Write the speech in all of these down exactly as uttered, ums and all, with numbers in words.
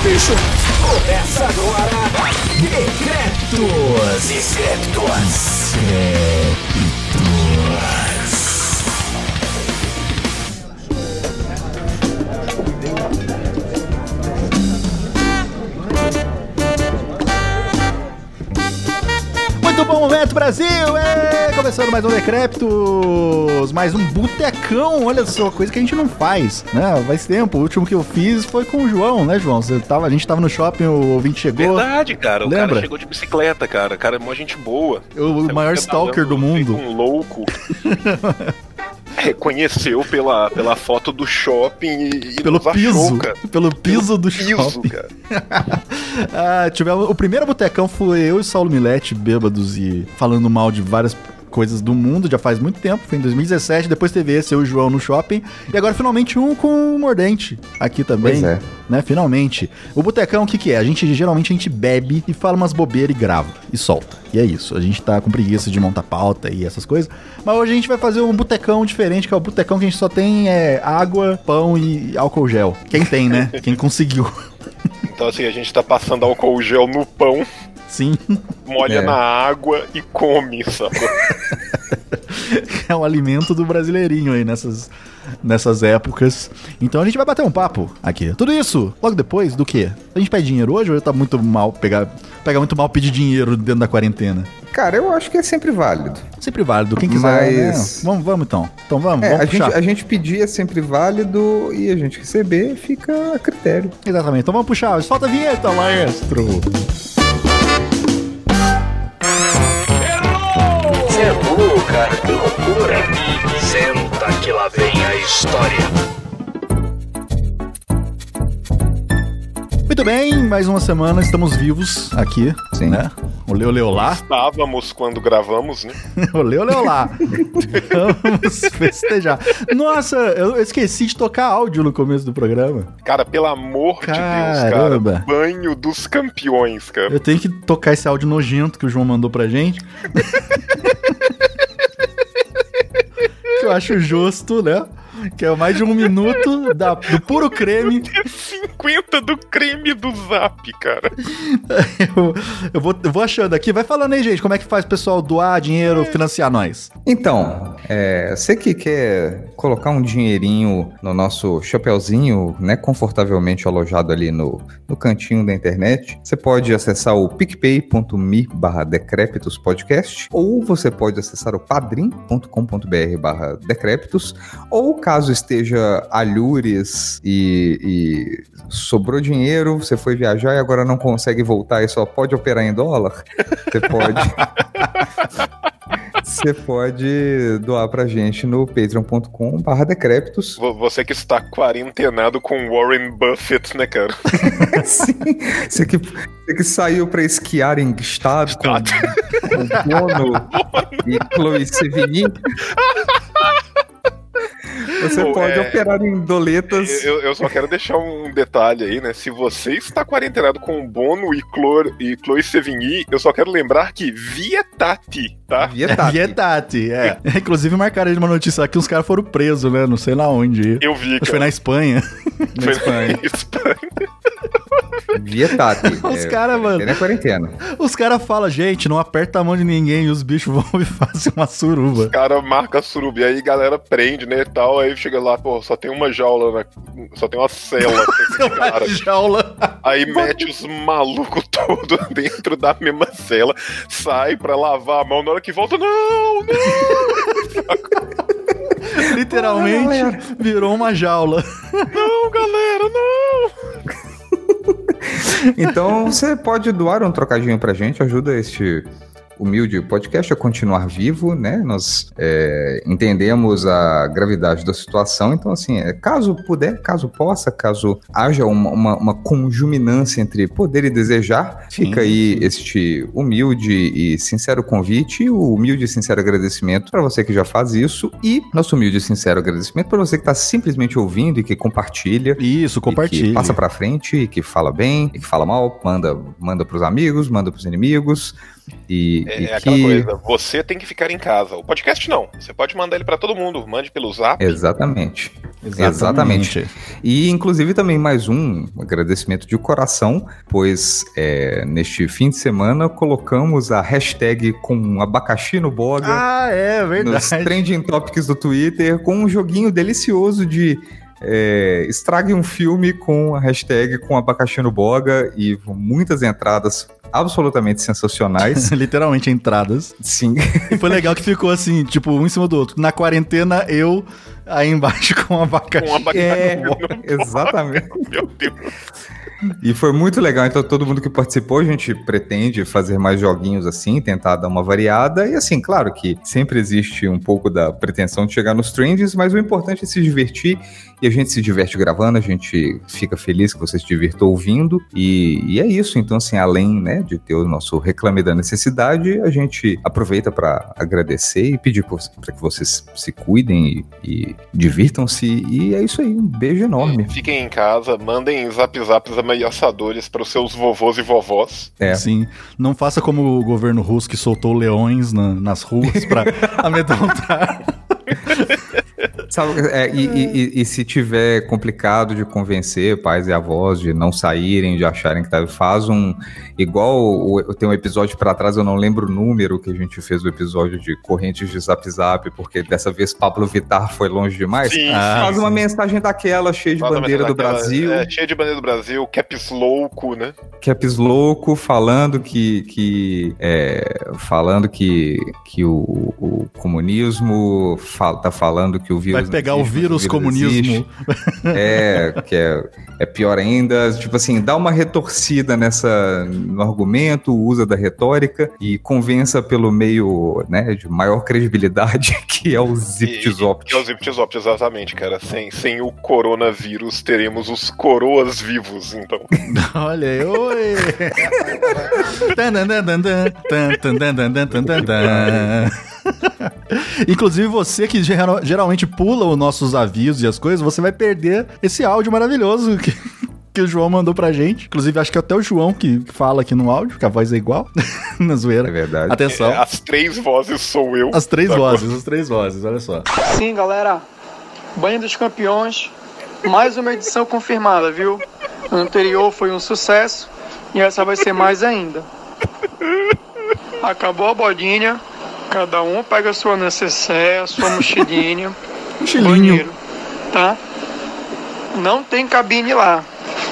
bicho! Começa agora! Decretos! Decretos! Decretos! Muito bom momento, Brasil! É, começando mais um Decrépitos, mais um botecão, olha só, coisa que a gente não faz, né? Faz tempo, o último que eu fiz foi com o João, né, João? Você tava, a gente tava no shopping, o ouvinte chegou. Verdade, cara, o Lembra? cara chegou de bicicleta, cara, o cara é mó gente boa. O é maior stalker do mundo. Um louco. Reconheceu pela, pela foto do shopping e, e pelo piso, achou, cara. Pelo piso do piso, shopping. Cara. ah, tivemos, o primeiro botecão foi eu e o Saulo Milete, bêbados e falando mal de várias coisas do mundo, já faz muito tempo, foi em dois mil e dezessete, depois teve esse, eu e o João no shopping, e agora finalmente um com o Mordente, aqui também, pois é. Né, finalmente. O botecão, o que que é? A gente, geralmente, a gente bebe e fala umas bobeiras e grava, e solta, e é isso, a gente tá com preguiça de montar pauta e essas coisas, mas hoje a gente vai fazer um botecão diferente, que é o botecão que a gente só tem é, água, pão e álcool gel, quem tem, né? Quem conseguiu. Então assim, a gente tá passando álcool gel no pão, sim, molha é. na água e come, sabe? É o alimento do brasileirinho aí nessas, nessas épocas. Então a gente vai bater um papo aqui. Tudo isso logo depois do quê? A gente pede dinheiro hoje ou tá muito mal pegar, pegar muito mal pedir dinheiro dentro da quarentena? Cara, eu acho que é sempre válido. Sempre válido. Quem quiser, Mas... né? Vamos, vamos então. Então vamos, é, vamos a puxar. gente, a gente pedir é sempre válido e a gente receber fica a critério. Exatamente. Então vamos puxar. Solta a vinheta, maestro. Errou, cara, que loucura! Senta que lá vem a história. Muito bem, mais uma semana, estamos vivos aqui, Sim. Né? Olê, olê, olá. Estávamos quando gravamos, né? Olê, olê, olá. Vamos festejar. Nossa, eu esqueci de tocar áudio no começo do programa. Cara, pelo amor Caramba. de Deus, cara. Banho dos campeões, cara. Eu tenho que tocar esse áudio nojento que o João mandou pra gente. Que eu acho justo, né? Que é mais de um minuto da, do puro creme. cinquenta do creme do Zap, cara. Eu, eu, vou, eu vou achando aqui. Vai falando aí, gente, como é que faz o pessoal doar dinheiro, financiar nós? Então, é, você que quer colocar um dinheirinho no nosso chapeuzinho, né, confortavelmente alojado ali no, no cantinho da internet, você pode acessar o picpay.me barra decrépitospodcast, ou você pode acessar o padrim.com.br barra decrépitos, ou caso esteja alhures e, e sobrou dinheiro, você foi viajar e agora não consegue voltar e só pode operar em dólar, você pode... Você pode doar pra gente no patreon.com barra decrépitos. Você que está quarentenado com Warren Buffett, né, cara? Sim, você que, você que saiu pra esquiar em estado com, com Bono e Chloe Sevigny. Você Pô, pode é... operar em doletas. Eu, eu só quero deixar um detalhe aí, né? Se você está quarentenado com Bono e Chloe, e Chloe Sevigny, eu só quero lembrar que Vietati, tá? Vietati. Vietati, é. Inclusive marcaram aí uma notícia que os caras foram presos, né? Não sei lá onde. Eu vi, cara. Acho que foi na Espanha. Foi na Espanha. Espanha. Vietati. Os é, caras, mano. É na quarentena. Os caras falam, gente, não aperta a mão de ninguém e os bichos vão e fazem uma suruba. Os caras marcam a suruba e aí a galera prende, né, e tal. Aí chega lá, pô, só tem uma jaula, na... só tem uma cela com esse cara. Uma jaula. Aí mete os malucos todos dentro da mesma cela, sai pra lavar a mão, na hora que volta, não, não! Literalmente ah, virou uma jaula. Não, galera, não! Então você pode doar um trocadinho pra gente, ajuda este humilde podcast a continuar vivo, né? Nós é, entendemos a gravidade da situação, então assim, é, caso puder, caso possa, caso haja uma, uma, uma conjuminância entre poder e desejar, Sim. Fica aí este humilde e sincero convite, o humilde e sincero agradecimento para você que já faz isso e nosso humilde e sincero agradecimento para você que está simplesmente ouvindo e que compartilha. Isso, compartilha. Que passa para frente, e que fala bem, e que fala mal, manda, manda pros amigos, manda pros inimigos. E, é e é que... aquela coisa, você tem que ficar em casa. O podcast não, você pode mandar ele pra todo mundo, mande pelo Zap. Exatamente. Exatamente. Exatamente. E, inclusive, também mais um agradecimento de coração, pois é, neste fim de semana colocamos a hashtag com abacaxi no boga Ah, é verdade. nos trending topics do Twitter com um joguinho delicioso de é, estrague um filme com a hashtag com abacaxi no boga e muitas entradas absolutamente sensacionais. Literalmente entradas. Sim. E foi legal que ficou assim, tipo, um em cima do outro. Na quarentena, eu, aí embaixo com abacaxi. Com abacaxi. É, no boga. exatamente. Meu Deus. E foi muito legal, então todo mundo que participou, a gente pretende fazer mais joguinhos assim, tentar dar uma variada, e assim, claro que sempre existe um pouco da pretensão de chegar nos trends, mas o importante é se divertir, e a gente se diverte gravando, a gente fica feliz que você se divirta ouvindo, e, e é isso, então assim, além, né, de ter o nosso Reclame da Necessidade, a gente aproveita para agradecer e pedir para que vocês se cuidem e, e divirtam-se, e é isso aí, um beijo enorme. Fiquem em casa, mandem zap zaps ameaçadores para os seus vovôs e vovós. É. Sim, não faça como o governo russo que soltou leões na- nas ruas pra amedrontar. Sabe, é, e, e- e se tiver complicado de convencer pais e avós de não saírem, de acharem que tá, faz um igual o, tem um episódio pra trás, eu não lembro o número que a gente fez o episódio de correntes de Zap Zap, porque dessa vez Pablo Vittar foi longe demais. Sim, Ah, Faz uma mensagem daquela cheia de Faz uma bandeira do daquela- Brasil, É, cheia de bandeira do Brasil, caps louco, né? caps louco, falando que, que é, falando que, que o, o comunismo fal, tá falando que o vírus Vai pegar não o existe, vírus mas comunismo. existe. É, que é, é pior ainda. Tipo assim, dá uma retorcida nessa, no argumento, usa da retórica e convença pelo meio, né, de maior credibilidade, que é o Zip-Zop. Que é o Zip-Zop, exatamente, cara. Sem, sem o coronavírus, teremos os coroas vivos, então. Olha aí, oi! Tandandandandan, tandandandandandandan. Inclusive, você que geral- geralmente pula os nossos avisos e as coisas, você vai perder esse áudio maravilhoso que, que o João mandou pra gente. Inclusive, acho que é até o João que fala aqui no áudio, que a voz é igual. Na zoeira. É verdade. Atenção. É, as três vozes sou eu. As três Agora. vozes, as três vozes, olha só. Sim, galera. Banho dos Campeões. Mais uma edição confirmada, viu? O anterior foi um sucesso e essa vai ser mais ainda. Acabou a bodinha. Cada um pega a sua necessaire, a sua mochilinha, banheiro, tá? Não tem cabine lá.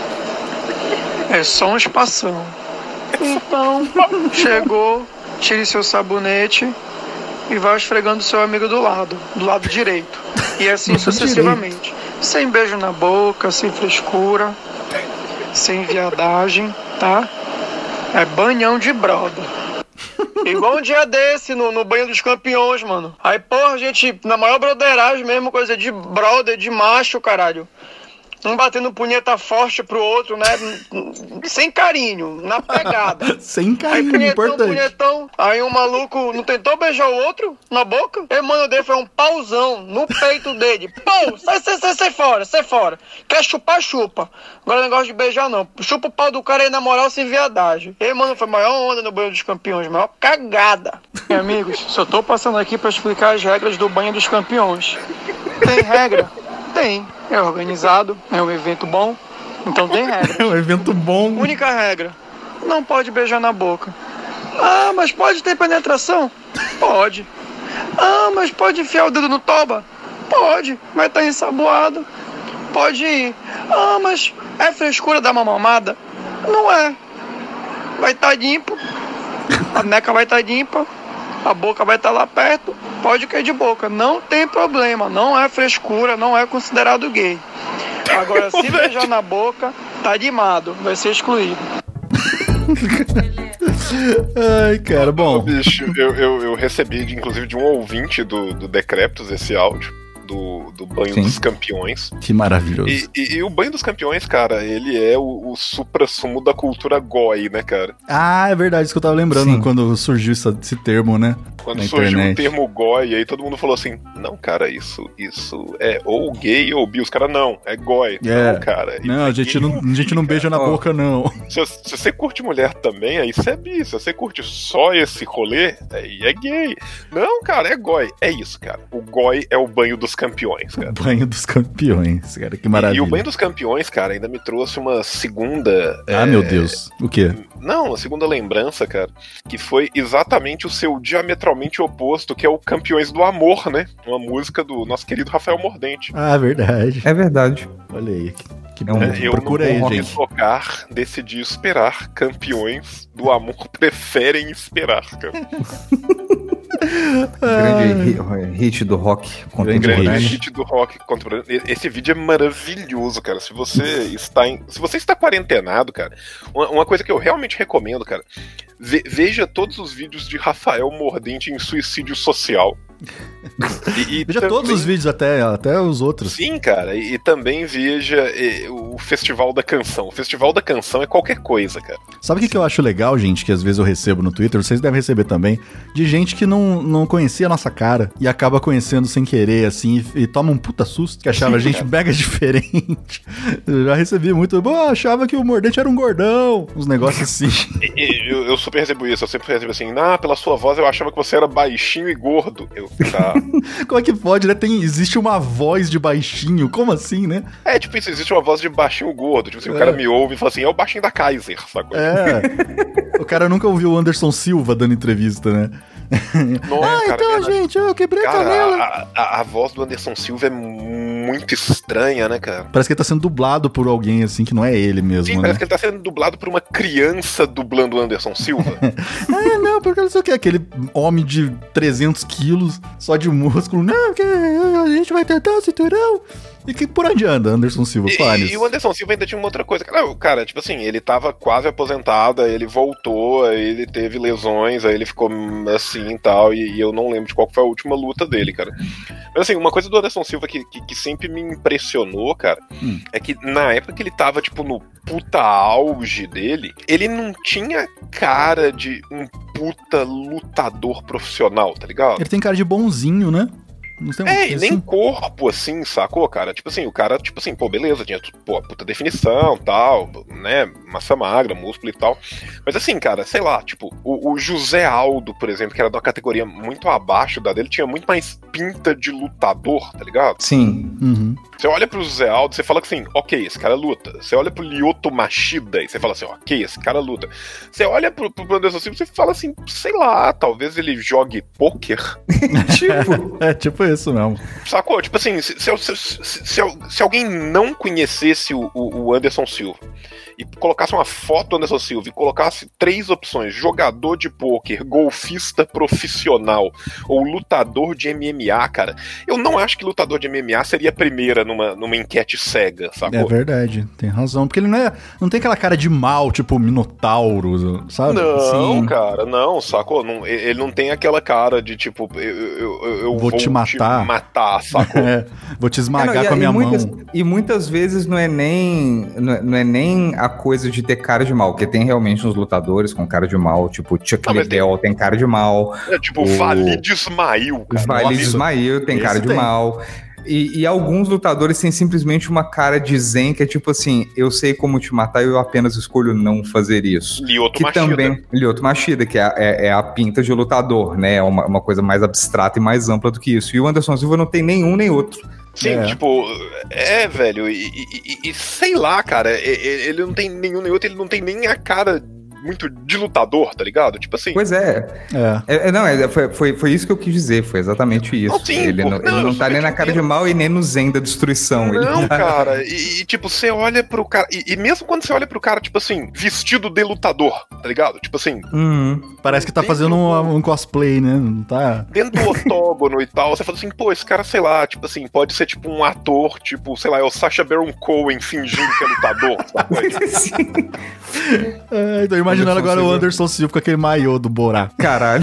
É só um espação. Então, chegou, tire seu sabonete e vai esfregando seu amigo do lado, do lado direito. E assim sucessivamente. Sem beijo na boca, sem frescura, sem viadagem, tá? É banhão de brother. Igual um dia desse no, no banho dos campeões, mano. Aí, porra, gente, na maior broderagem mesmo, coisa de brother, de macho, caralho. Um batendo punheta forte pro outro, né? Sem carinho, na pegada. Sem Aí carinho, punhetão, importante. punhetão. Aí um maluco não tentou beijar o outro na boca? E mano dele foi um pauzão no peito dele. Pô, sai, sai, sai, sai fora, sai fora. Quer chupar, chupa. Agora negócio de beijar não. Chupa o pau do cara aí na moral sem viadagem. E mano, foi a maior onda no banho dos campeões, maior cagada. E, amigos, só tô passando aqui pra explicar as regras do banho dos campeões. Tem regra? Tem. É organizado, é um evento bom, então tem regra. É um evento bom. Única regra, não pode beijar na boca. Ah, mas pode ter penetração? Pode. Ah, mas pode enfiar o dedo no toba? Pode, vai estar ensaboado. Pode ir. Ah, mas é frescura dar uma mamada? Não é. Vai estar limpo, a neca vai estar limpa, a boca vai estar lá perto, pode cair de boca, não tem problema, não é frescura, não é considerado gay. Agora, se beijar na boca, tá limado, vai ser excluído. Ai, cara, bom. Bicho, eu, eu, eu recebi, de, inclusive, de um ouvinte do, do Decreptus esse áudio. Do, do Banho Sim. dos Campeões. Que maravilhoso. E, e, e o Banho dos Campeões, cara, ele é o, o supra-sumo da cultura goi, né, cara? Ah, é verdade, isso que eu tava lembrando Sim. quando surgiu esse, esse termo, né? Quando Na surgiu internet. o termo goi, aí todo mundo falou assim, não, cara, isso, isso é ou gay ou bi. Os caras, não, é goi. É. Não, cara. isso Não, a é gente gay não, ou a gente não bi, beija na cara. Ó. boca, não. Se, se você curte mulher também, aí você é bi. Se você curte só esse rolê, aí é gay. Não, cara, é goi. É isso, cara. O goi é o banho dos campeões, cara. Banho dos campeões, cara, que maravilha. E, e o banho dos campeões, cara, ainda me trouxe uma segunda... Ah, é... meu Deus, o quê? Não, uma segunda lembrança, cara, que foi exatamente o seu diametralmente oposto, que é o Campeões do Amor, né? Uma música do nosso querido Rafael Mordente. Ah, verdade. É verdade. Olha aí, que é um, eu procura não aí, gente. Tocar, decidi esperar. Campeões do Amor preferem esperar, cara. Grande hit do rock contemporâneo. Grande hit do rock contemporâneo. Esse vídeo é maravilhoso, cara. Se você está em, se você está quarentenado, cara, uma, uma coisa que eu realmente recomendo, cara, ve, veja todos os vídeos de Rafael Mordente em suicídio social. E, e veja também, todos os vídeos, até, até os outros. Sim, cara, e, e também veja e, o Festival da Canção. O Festival da Canção é qualquer coisa, cara. Sabe o que, que eu acho legal, gente, que às vezes eu recebo no Twitter, vocês devem receber também, de gente que não, não conhecia a nossa cara e acaba conhecendo sem querer, assim, e, e toma um puta susto, que achava a gente mega diferente. Eu já recebi muito, bom, achava que o Mordente era um gordão, uns negócios assim. eu, eu super recebo isso, eu sempre recebo assim, ah, pela sua voz eu achava que você era baixinho e gordo. Eu Tá. Como é que pode, né? Tem, existe uma voz de baixinho, como assim, né? É, tipo isso, existe uma voz de baixinho gordo. Tipo assim, é. O cara me ouve e fala assim, é o baixinho da Kaiser, sacou? É. O cara nunca ouviu o Anderson Silva dando entrevista, né? Não, ah, cara, então, gente, eu quebrei cara, a canela. A, a, a voz do Anderson Silva é muito estranha, né, cara? Parece que ele tá sendo dublado por alguém, assim, que não é ele mesmo, Sim, né? parece que ele tá sendo dublado por uma criança dublando o Anderson Silva. É, não, porque não sei o que, aquele homem de trezentos quilos, só de músculo, não, porque a gente vai tentar o cinturão. E que por onde anda Anderson Silva? E, e o Anderson Silva ainda tinha uma outra coisa. Cara, cara, tipo assim, ele tava quase aposentado, aí ele voltou, aí ele teve lesões, aí ele ficou assim e tal, e, e eu não lembro de qual foi a última luta dele, cara. Mas assim, uma coisa do Anderson Silva que, que, que sempre me impressionou, cara, hum. é que na época que ele tava, tipo, no puta auge dele, ele não tinha cara de um puta lutador profissional, tá ligado? Ele tem cara de bonzinho, né? Não tem um é, e nem assim? corpo, assim, sacou, cara? Tipo assim, o cara, tipo assim, pô, beleza, tinha, pô, puta definição, tal, né, massa magra, músculo e tal. Mas assim, cara, sei lá, tipo, o, o José Aldo, por exemplo, que era de uma categoria muito abaixo da dele, tinha muito mais pinta de lutador, tá ligado? Sim. Uhum. Você olha pro José Aldo, você fala assim, ok, esse cara luta. Você olha pro Lyoto Machida e você fala assim, ok, esse cara luta. Você olha pro, pro Anderson Silva e você fala assim, sei lá, talvez ele jogue pôquer. tipo, é tipo isso mesmo. Sacou? Tipo assim, se, se, se, se, se alguém não conhecesse o, o Anderson Silva e colocasse uma foto do Anderson Silva e colocasse três opções, jogador de pôquer, golfista profissional ou lutador de M M A, cara, eu não acho que lutador de M M A seria a primeira numa, numa enquete cega, sacou? É verdade, tem razão, porque ele não é, não tem aquela cara de mal, tipo Minotauro, sabe? Não, Sim. cara, não, sacou? Não, ele não tem aquela cara de tipo, eu, eu, eu vou, vou te matar, te matar, sacou? É, vou te esmagar é, não, e, com a minha e muitas, mão. E muitas vezes não é nem não é, não é nem a coisa de ter cara de mal, porque tem realmente uns lutadores com cara de mal, tipo Chuck não, Liddell tem... tem cara de mal. É tipo o Walid Ismail, cara. Walid Ismail tem cara de tem. mal. E, e alguns lutadores têm simplesmente uma cara de zen, que é tipo assim, eu sei como te matar e eu apenas escolho não fazer isso. Lyoto que Machida. Também, Lyoto Machida, que é, é, é a pinta de lutador, né? É uma, uma coisa mais abstrata e mais ampla do que isso. E o Anderson Silva não tem nenhum nem outro. Sim, é. tipo, é, velho, e, e, e sei lá, cara, ele não tem nenhum nem outro, ele não tem nem a cara muito de lutador, tá ligado? Tipo assim. Pois é. é. é não, é, foi, foi, foi isso que eu quis dizer, foi exatamente isso. Não, sim, ele, pô, não, não, ele não tá nem na cara de mal e nem no zen da destruição. Não, ele tá... cara, e, e tipo, você olha pro cara, e, e mesmo quando você olha pro cara, tipo assim, vestido de lutador, tá ligado? Tipo assim. Uhum. Parece que tá fazendo um, um cosplay, né? Não tá. Dentro do octógono e tal, você fala assim, pô, esse cara, sei lá, tipo assim, pode ser tipo um ator, tipo, sei lá, é o Sacha Baron Cohen fingindo que é lutador, sabe? Sim. É, tô imaginando agora o Anderson Silva com aquele maiô do Borá. Caralho.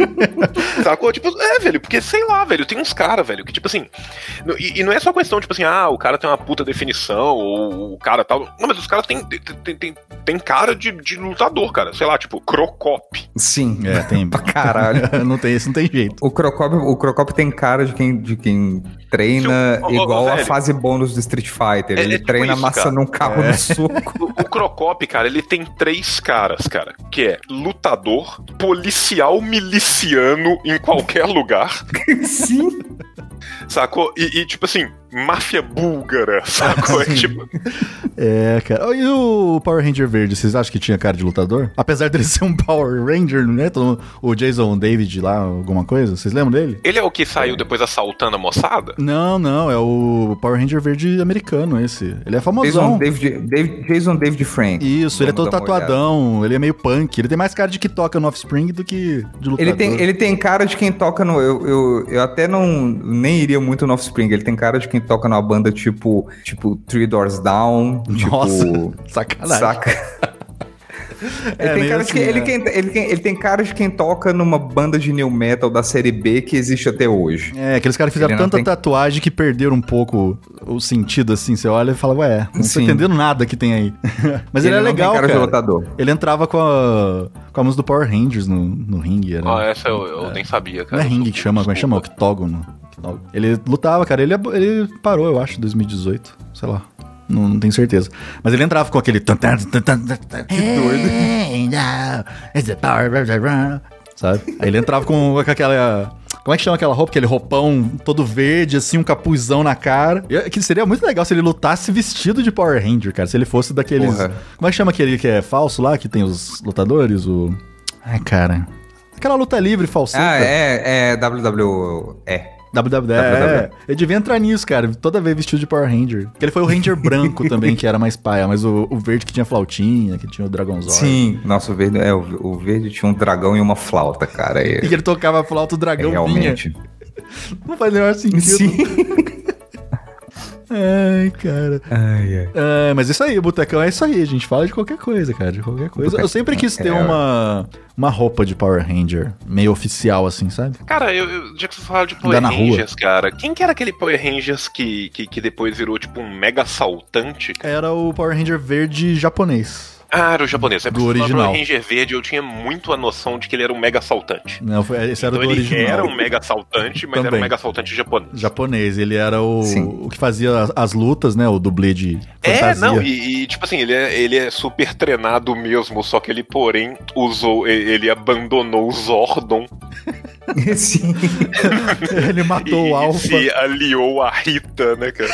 Sacou? Tipo, é, velho, porque sei lá, velho, tem uns caras, velho, que tipo assim. E, e não é só questão, tipo assim, ah, o cara tem uma puta definição, ou o cara tal. Não, mas os caras tem, tem, tem, tem cara de, de lutador, cara. Sei lá, tipo, Crocop. Sim. É, tem. Pra caralho. Não tem, isso não tem jeito. O Crocop, o Crocop tem cara de quem, de quem treina Seu, igual oh, oh, a fase bônus do Street Fighter. É, ele é tipo treina isso, massa cara. num carro é. no soco. O, o Crocop, cara, ele tem três caras, cara, que é lutador, policial miliciano em qualquer lugar. Sim. sacou? E, e, tipo assim, máfia búlgara, sacou? É, tipo... é, cara. E o Power Ranger verde, vocês acham que tinha cara de lutador? Apesar dele ser um Power Ranger, né? O Jason David lá, alguma coisa, vocês lembram dele? Ele é o que saiu depois assaltando a moçada? Não, não, é o Power Ranger verde americano esse. Ele é famosão. Jason David, David, Jason David Frank. Isso, ele é todo tatuadão, ele é meio punk. Ele tem mais cara de que toca no Offspring do que de lutador. Ele tem, ele tem cara de quem toca no... Eu, eu, eu até não nem iria muito no Offspring. Ele tem cara de quem toca numa banda tipo, tipo Three Doors Down. Nossa, tipo, sacanagem. Saca? É, ele, tem cara assim, de quem, é. ele, quem, ele, tem, ele tem cara de quem toca numa banda de new metal da série B que existe até hoje. É, aqueles caras fizeram tanta tem... tatuagem que perderam um pouco o sentido, assim. Você olha e fala, ué, não Sim. tô entendendo nada que tem aí. Mas ele, ele é legal, cara. cara. De lutador. Ele entrava com a, com a música do Power Rangers no, no ringue. Era, ah, essa eu, eu é, nem sabia, cara. Não é ringue que chama, como é que chama? Octógono. Ele lutava, cara. Ele, ele parou, eu acho, em dois mil e dezoito. Sei lá. Não, não tenho certeza. Mas ele entrava com aquele... Que doido. Sabe? Aí ele entrava com aquela... Como é que chama aquela roupa? Aquele roupão todo verde, assim, um capuzão na cara. E, que seria muito legal se ele lutasse vestido de Power Ranger, cara. Se ele fosse daqueles... Porra. Como é que chama aquele que é falso lá, que tem os lutadores? O... Ai, cara... Aquela luta livre falseta. Ah, é, é W W E. W W E, é. Ele devia entrar nisso, cara. Toda vez vestido de Power Ranger. Porque ele foi o Ranger branco também, que era mais paia. Mas o, o verde que tinha flautinha, que tinha o Dragonzord. Sim, nossa, o verde, é, o, o verde tinha um dragão e uma flauta, cara. E, e ele tocava a flauta, o dragão é, realmente. vinha. Não faz nenhum sentido. Sim. Ai, cara. Ai, ai. É, mas isso aí, o Botecão é isso aí. A gente fala de qualquer coisa, cara. De qualquer coisa. Botecão. Eu sempre quis ter é, uma, uma roupa de Power Ranger meio oficial, assim, sabe? Cara, eu, eu já que você fala de Power Rangers, cara, quem que era aquele Power Rangers que, que, que depois virou tipo um mega assaltante? Era o Power Ranger verde japonês. Ah, era o japonês. É do original. O Ranger Verde eu tinha muito a noção de que ele era um mega assaltante. Não, foi, esse era então do ele original. Ele era um mega assaltante, mas Também. era um mega assaltante japonês. Japonês, ele era o, o que fazia as, as lutas, né? O dublê de fantasia. É, não, e, e tipo assim, ele é, ele é super treinado mesmo, só que ele, porém, usou, ele abandonou o Zordon. Sim. Ele matou e, o Alpha. E se aliou a Rita, né, cara?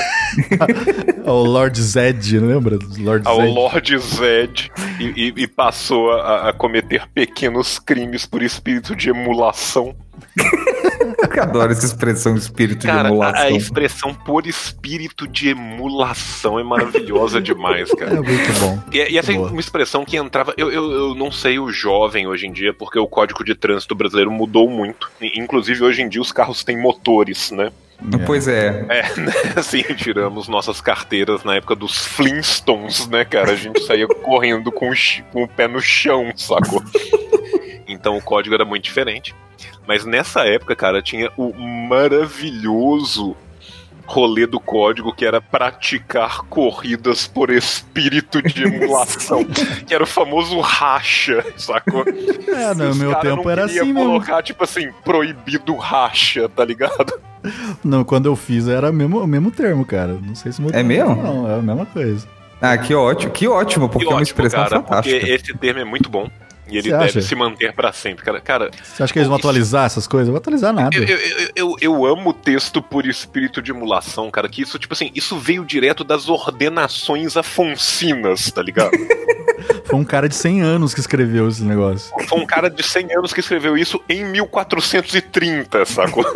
O Lord Zed, lembra? Lord Ao Zed. Lord Zed. E, e, e passou a, a cometer pequenos crimes por espírito de emulação. Eu adoro essa expressão, espírito cara, de emulação. A, a expressão por espírito de emulação é maravilhosa demais, cara. É muito bom. E, e essa é Boa. uma expressão que entrava... Eu, eu, eu não sei o jovem hoje em dia, porque o Código de Trânsito brasileiro mudou muito. Inclusive, hoje em dia, os carros têm motores, né? É. Pois é. É, né? Assim, tiramos nossas carteiras na época dos Flintstones, né, cara? A gente saía correndo com o, com o pé no chão, sacou? Então o código era muito diferente. Mas nessa época, cara, tinha o maravilhoso rolê do código, que era praticar corridas por espírito de emulação. Que era o famoso racha, sacou? É, no meu tempo era assim mesmo. Colocar, tipo assim, proibido racha, tá ligado? Não, quando eu fiz era o mesmo, o mesmo termo, cara. Não sei se mudou. É mesmo? Não, é a mesma coisa. Ah, que ótimo, que ótimo, porque que é uma ótimo, expressão cara, fantástica. Porque esse termo é muito bom. E ele Você deve acha? se manter pra sempre, cara. cara Você acha que eles vão isso... atualizar essas coisas? Eu vou atualizar nada. Eu, eu, eu, eu, eu amo o texto por espírito de emulação, cara. Que isso, tipo assim, isso veio direto das ordenações afonsinas, tá ligado? Foi um cara de cem anos que escreveu esse negócio. Foi um cara de cem anos que escreveu isso em mil quatrocentos e trinta, sacou?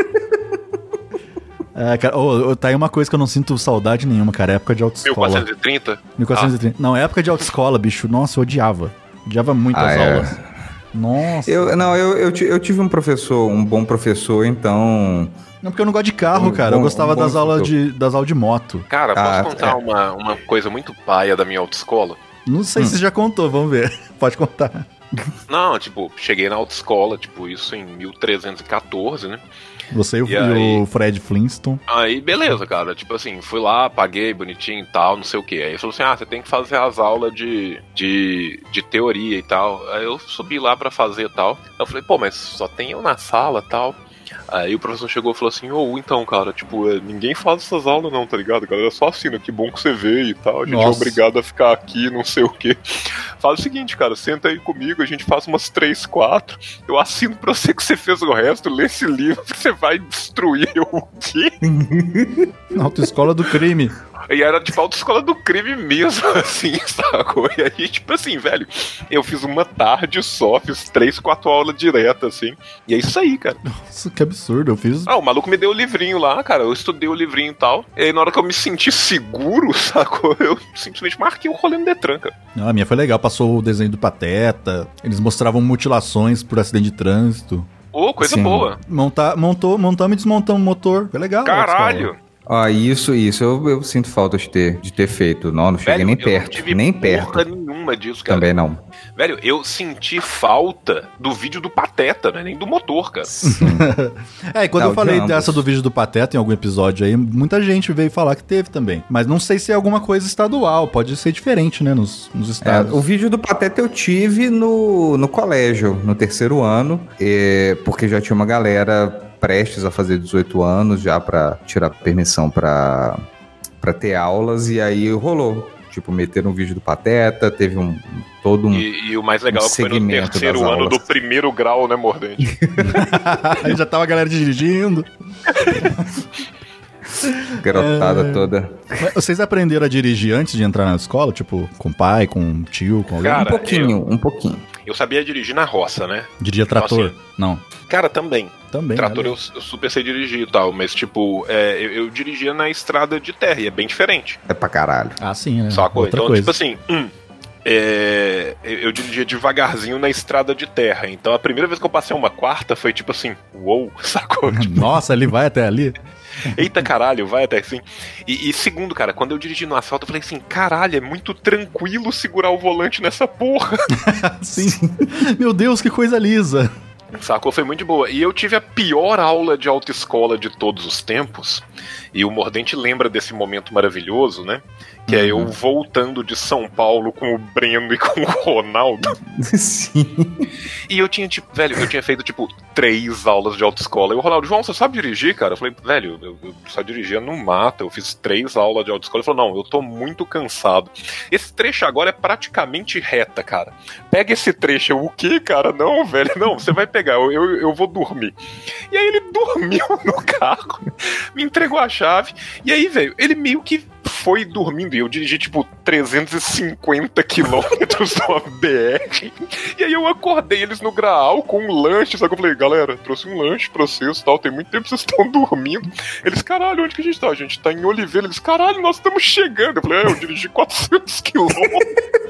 É, cara, oh, tá aí uma coisa que eu não sinto saudade nenhuma, cara. Época de autoescola. mil quatrocentos e trinta? mil quatrocentos e trinta. Ah. Não, época de autoescola, bicho. Nossa, eu odiava. Odiava muito ah, as é. aulas. Nossa. Eu, não, eu, eu, eu tive um professor, um bom professor, então... Não, porque eu não gosto de carro, um, cara. bom, Eu gostava um das aulas de, das aulas de moto. Cara, posso ah, contar é. uma, uma coisa muito paia da minha autoescola? Não sei hum. se você já contou, vamos ver. Pode contar. Não, tipo, cheguei na autoescola, tipo, isso em mil trezentos e catorze, né? Você e, e, e aí, o Fred Flintstone. Aí, beleza, cara. Tipo assim, fui lá, paguei bonitinho e tal, não sei o que. Aí ele falou assim, ah, você tem que fazer as aulas de, de, de teoria e tal. Aí eu subi lá pra fazer e tal. Eu falei, pô, mas só tem eu na sala e tal. Aí o professor chegou e falou assim, ô, oh, então, cara, tipo, é, ninguém faz essas aulas não, tá ligado? A galera só assina, que bom que você vê e tal, a gente Nossa. é obrigado a ficar aqui, não sei o quê. Faz o seguinte, cara, senta aí comigo, a gente faz umas três, quatro, eu assino pra você que você fez o resto, lê esse livro que você vai destruir. Eu, o quê? Autoescola do crime. E era tipo autoescola do crime mesmo, assim, sacou? E aí, tipo assim, velho, eu fiz uma tarde só, fiz três, quatro aulas diretas, assim. E é isso aí, cara. Nossa, que absurdo, eu fiz... Ah, o maluco me deu o livrinho lá, cara, eu estudei o livrinho e tal. E aí, na hora que eu me senti seguro, sacou? Eu simplesmente marquei o rolê no Detran, cara. Ah, a minha foi legal, passou o desenho do Pateta, eles mostravam mutilações por acidente de trânsito. Ô, oh, coisa Sim. boa. Montar, montou, montamos e desmontamos o motor, foi legal. Caralho! Ah, isso, isso, eu, eu sinto falta de ter, de ter feito. Não, não cheguei Velho, nem perto, não tive nem perto. Nenhuma disso, cara. Também não. Velho, eu senti falta do vídeo do Pateta, né? Nem do motor, cara. É, e quando não, eu falei dessa do vídeo do Pateta em algum episódio aí, muita gente veio falar que teve também. Mas não sei se é alguma coisa estadual, pode ser diferente, né, nos, nos estados. É, o vídeo do Pateta eu tive no, no colégio, no terceiro ano, e, porque já tinha uma galera prestes a fazer dezoito anos já pra tirar permissão pra, pra ter aulas, e aí rolou. Tipo, meteram um vídeo do Pateta, teve um todo um E, e o mais legal um é que foi no terceiro ano aulas. do primeiro grau, né, Mordente? Aí já tava a galera dirigindo. Garotada é... toda. Mas vocês aprenderam a dirigir antes de entrar na escola? Tipo, com pai, com tio, com alguém? Cara, um pouquinho, eu, um pouquinho. Eu sabia dirigir na roça, né? Dirigia trator? Então, assim, não. Cara, também. Também. Trator eu, eu super sei dirigir e tal, mas tipo, é, eu, eu dirigia na estrada de terra e é bem diferente. É pra caralho. Ah, sim, né? Sacou? Outra então, coisa. tipo assim, hum, é, eu dirigia devagarzinho na estrada de terra. Então a primeira vez que eu passei uma quarta foi tipo assim, uou, sacou? Tipo, nossa, ele vai até ali? Eita caralho, vai até assim. E, e segundo, cara, quando eu dirigi no asfalto, eu falei assim, caralho, é muito tranquilo segurar o volante nessa porra. Sim. Meu Deus, que coisa lisa. Sacou? Foi muito de boa. E eu tive a pior aula de autoescola de todos os tempos. E o Mordente lembra desse momento maravilhoso, né? Que uhum. é eu voltando de São Paulo com o Breno e com o Ronaldo. Sim. E eu tinha, tipo, velho, eu tinha feito, tipo, três aulas de autoescola. E o Ronaldo, João, você sabe dirigir, cara? Eu falei, velho, eu, eu só dirigia no mato. Eu fiz três aulas de autoescola. Ele falou, não, eu tô muito cansado. Esse trecho agora é praticamente reta, cara. Pega esse trecho. Eu, o quê, cara? Não, velho, não, você vai pegar. Eu, eu, eu vou dormir. E aí ele dormiu no carro, me entregou a chave. E aí, velho, ele meio que foi dormindo. E eu dirigi, tipo, trezentos e cinquenta quilômetros numa B R. E aí eu acordei eles no Graal com um lanche. Só que eu falei, galera, trouxe um lanche pra vocês e tal. Tem muito tempo que vocês estão dormindo. Eles, caralho, onde que a gente tá? A gente tá em Oliveira. Eles, caralho, nós estamos chegando. Eu falei, é, eu dirigi quatrocentos quilômetros.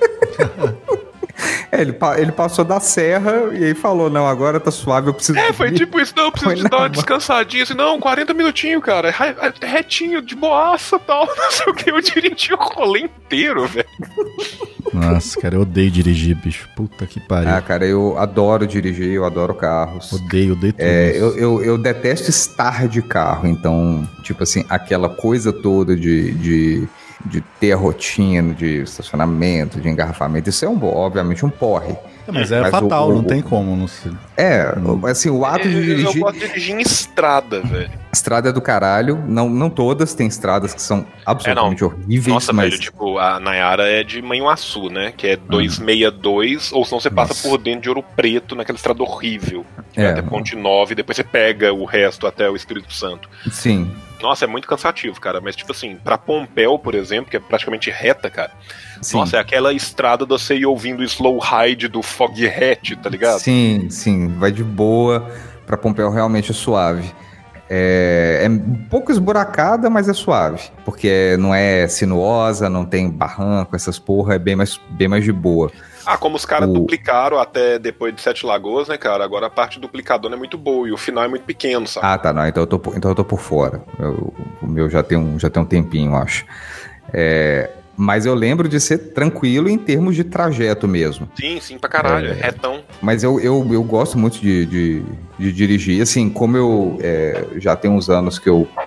É, ele, ele passou da serra e aí falou, não, agora tá suave, eu preciso... É, foi tipo isso, não, eu preciso de dar uma descansadinha, assim, não, quarenta minutinhos, cara, é retinho, de boaça e tal, não sei o que, eu dirigi o rolê inteiro, velho. Nossa, cara, eu odeio dirigir, bicho, puta que pariu. Ah, cara, eu adoro dirigir, eu adoro carros. Odeio, odeio tudo. É, eu, eu, eu detesto estar de carro, então, tipo assim, aquela coisa toda de... de... de ter a rotina de estacionamento, de engarrafamento, isso é um, obviamente um porre. É, mas é mas fatal, o, o, não tem como. Não sei. É, assim, o ato de dirigir... Eu gosto de dirigir em estrada, velho. Estrada é do caralho, não, não todas, tem estradas que são absolutamente é, horríveis. Nossa, mas... velho, tipo, a Nayara é de Manhuaçu, né, que é duzentos e sessenta e dois, ou senão você passa Nossa. por dentro de Ouro Preto, naquela estrada horrível, que é, vai até Ponte Nova, e depois você pega o resto até o Espírito Santo. Sim. Nossa, é muito cansativo, cara. Mas, tipo assim, pra Pompéu, por exemplo, que é praticamente reta, cara. Sim. Nossa, é aquela estrada de você ir ouvindo o slow ride do Foghat, tá ligado? Sim, sim. Vai de boa. Pra Pompéu realmente é suave. É, é um pouco esburacada, mas é suave. Porque não é sinuosa, não tem barranco, essas porra. É bem mais, bem mais de boa. Ah, como os caras o... duplicaram até depois de Sete Lagoas, né, cara? Agora a parte duplicadora é muito boa e o final é muito pequeno, sabe? Ah, tá, não. Então eu tô, então eu tô por fora. Eu, o meu já tem, um, já tem um tempinho, acho. É, mas eu lembro de ser tranquilo em termos de trajeto mesmo. Sim, sim, pra caralho. É, é retão. Mas eu, eu, eu gosto muito de, de, de dirigir. Assim, como eu é, já tenho uns anos que eu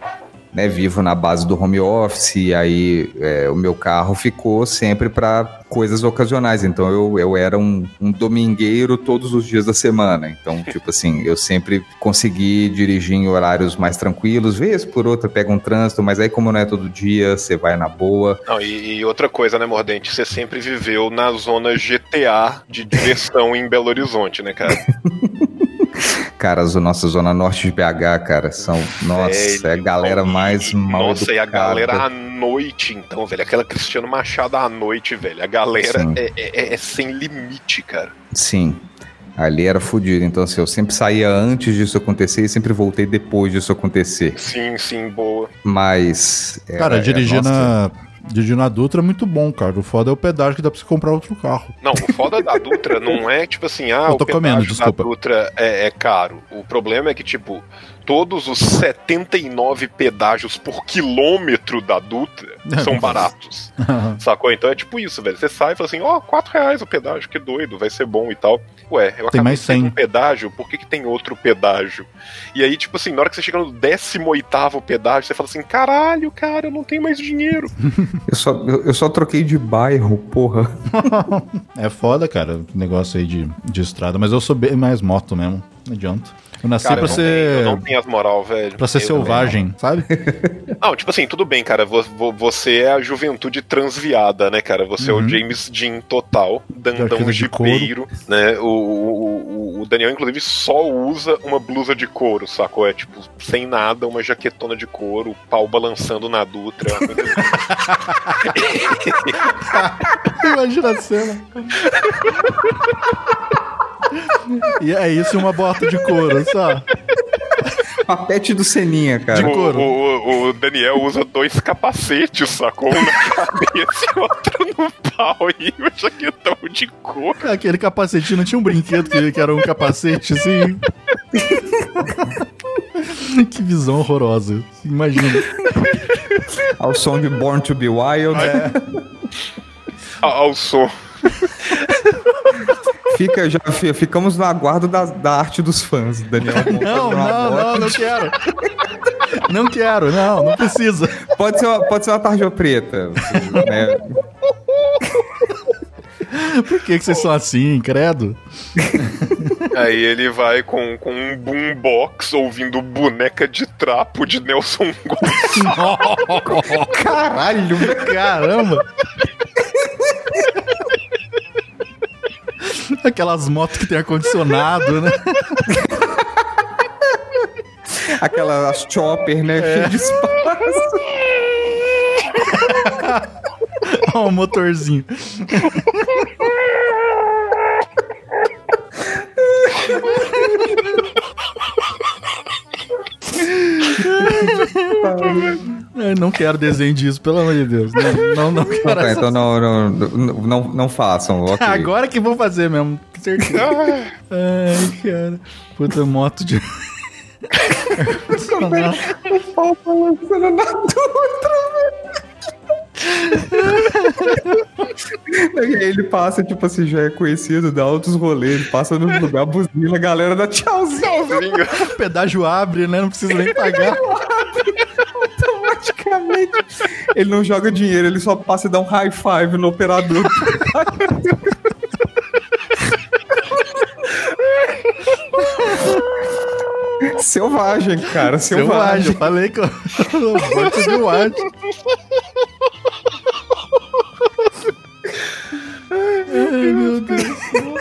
né, vivo na base do home office, e aí é, o meu carro ficou sempre para coisas ocasionais. Então eu, eu era um, um domingueiro todos os dias da semana. Então, tipo assim, eu sempre consegui dirigir em horários mais tranquilos, vez por outra pega um trânsito, mas aí como não é todo dia, você vai na boa. Não, e, e outra coisa, né, Mordente? Você sempre viveu na zona G T A de diversão em Belo Horizonte, né, cara? Cara, a nossa zona norte de B H, cara, são, nossa, velho, é a galera mais mal Nossa, educada. e a galera à noite, então, velho, aquela Cristiano Machado à noite, velho, a galera é, é, é sem limite, cara. Sim, ali era fodido, então assim, eu sempre saía antes disso acontecer e sempre voltei depois disso acontecer. Sim, sim, boa. Mas... Cara, era, dirigir é, na... Dirigir na Dutra é muito bom, cara. O foda é o pedágio que dá pra você comprar outro carro. Não, o foda da Dutra não é tipo assim, ah, Eu o tô pedágio comendo, da desculpa. Dutra é, é caro. O problema é que, tipo, todos os setenta e nove pedágios por quilômetro da Dutra são baratos. Sacou? Então é tipo isso, velho. Você sai e fala assim, ó, oh, quatro reais o pedágio, que doido, vai ser bom e tal. Ué, eu acabei mais de ter cem. um pedágio, por que que tem outro pedágio? E aí, tipo assim, na hora que você chega no décimo oitavo pedágio, você fala assim, caralho, cara, eu não tenho mais dinheiro. Eu só, eu, eu só troquei de bairro, porra. É foda, cara, o negócio aí de, de estrada. Mas eu sou bem mais moto mesmo. Não adianta. Eu nasci Cara, pra eu não ser... tenho- eu não tenho as moral, velho. Pra ser Eu selvagem, sabe? Não, tipo assim, tudo bem, cara. vo- vo- Você é a juventude transviada, né, cara? Você Uhum. é o James Dean total, dandão Jaqueta de jipeiro, né? O, o, o- o Daniel, inclusive, só usa uma blusa de couro, sacou? É tipo, sem nada, uma jaquetona de couro, pau balançando na Dutra. Uma coisa assim. Imagina a cena. E é isso e uma bota de couro, só. A pet do Seninha, cara. De o, couro. o, o Daniel usa dois capacetes, sacou? Um na cabeça e outro no pau e uma jaquetão de couro. Aquele capacetinho, não tinha um brinquedo que, que era um capacete, assim. Que visão horrorosa. Imagina. Ao som de Born to be Wild. É. Ao ao som. Fica, já, fi- ficamos no aguardo da, da arte dos fãs, Daniel. Não, montando uma não, moto. não, não quero. Não quero, não, não precisa. Pode ser uma, pode ser uma tarja preta. Né? Por que, que vocês são assim, credo? Aí ele vai com, com um boombox ouvindo boneca de trapo de Nelson Gomes. Caralho, caramba. Aquelas motos que tem ar-condicionado, né? Aquelas chopper, né? É. Cheio de espaço. Ó, o motorzinho. Eu não quero desenho disso, pelo amor de Deus. Não, não, não quero Tá, essa- então não, não, não, não, não façam. ok. Agora que vou fazer mesmo, com certeza. Ai, cara. Puta moto de. O pau balançando na Dutra, velho. Aí ele passa, tipo assim, já é conhecido, dá outros rolês, ele passa no lugar, buzina, a galera dá tchauzinho. Tchauzinho. O pedágio abre, né? Não precisa nem pagar. Automaticamente. Ele não joga dinheiro, ele só passa e dá um high five no operador. Selvagem, cara, Selvagem. selvagem. Eu falei que eu. Vou te doar. Ai, meu Deus do céu.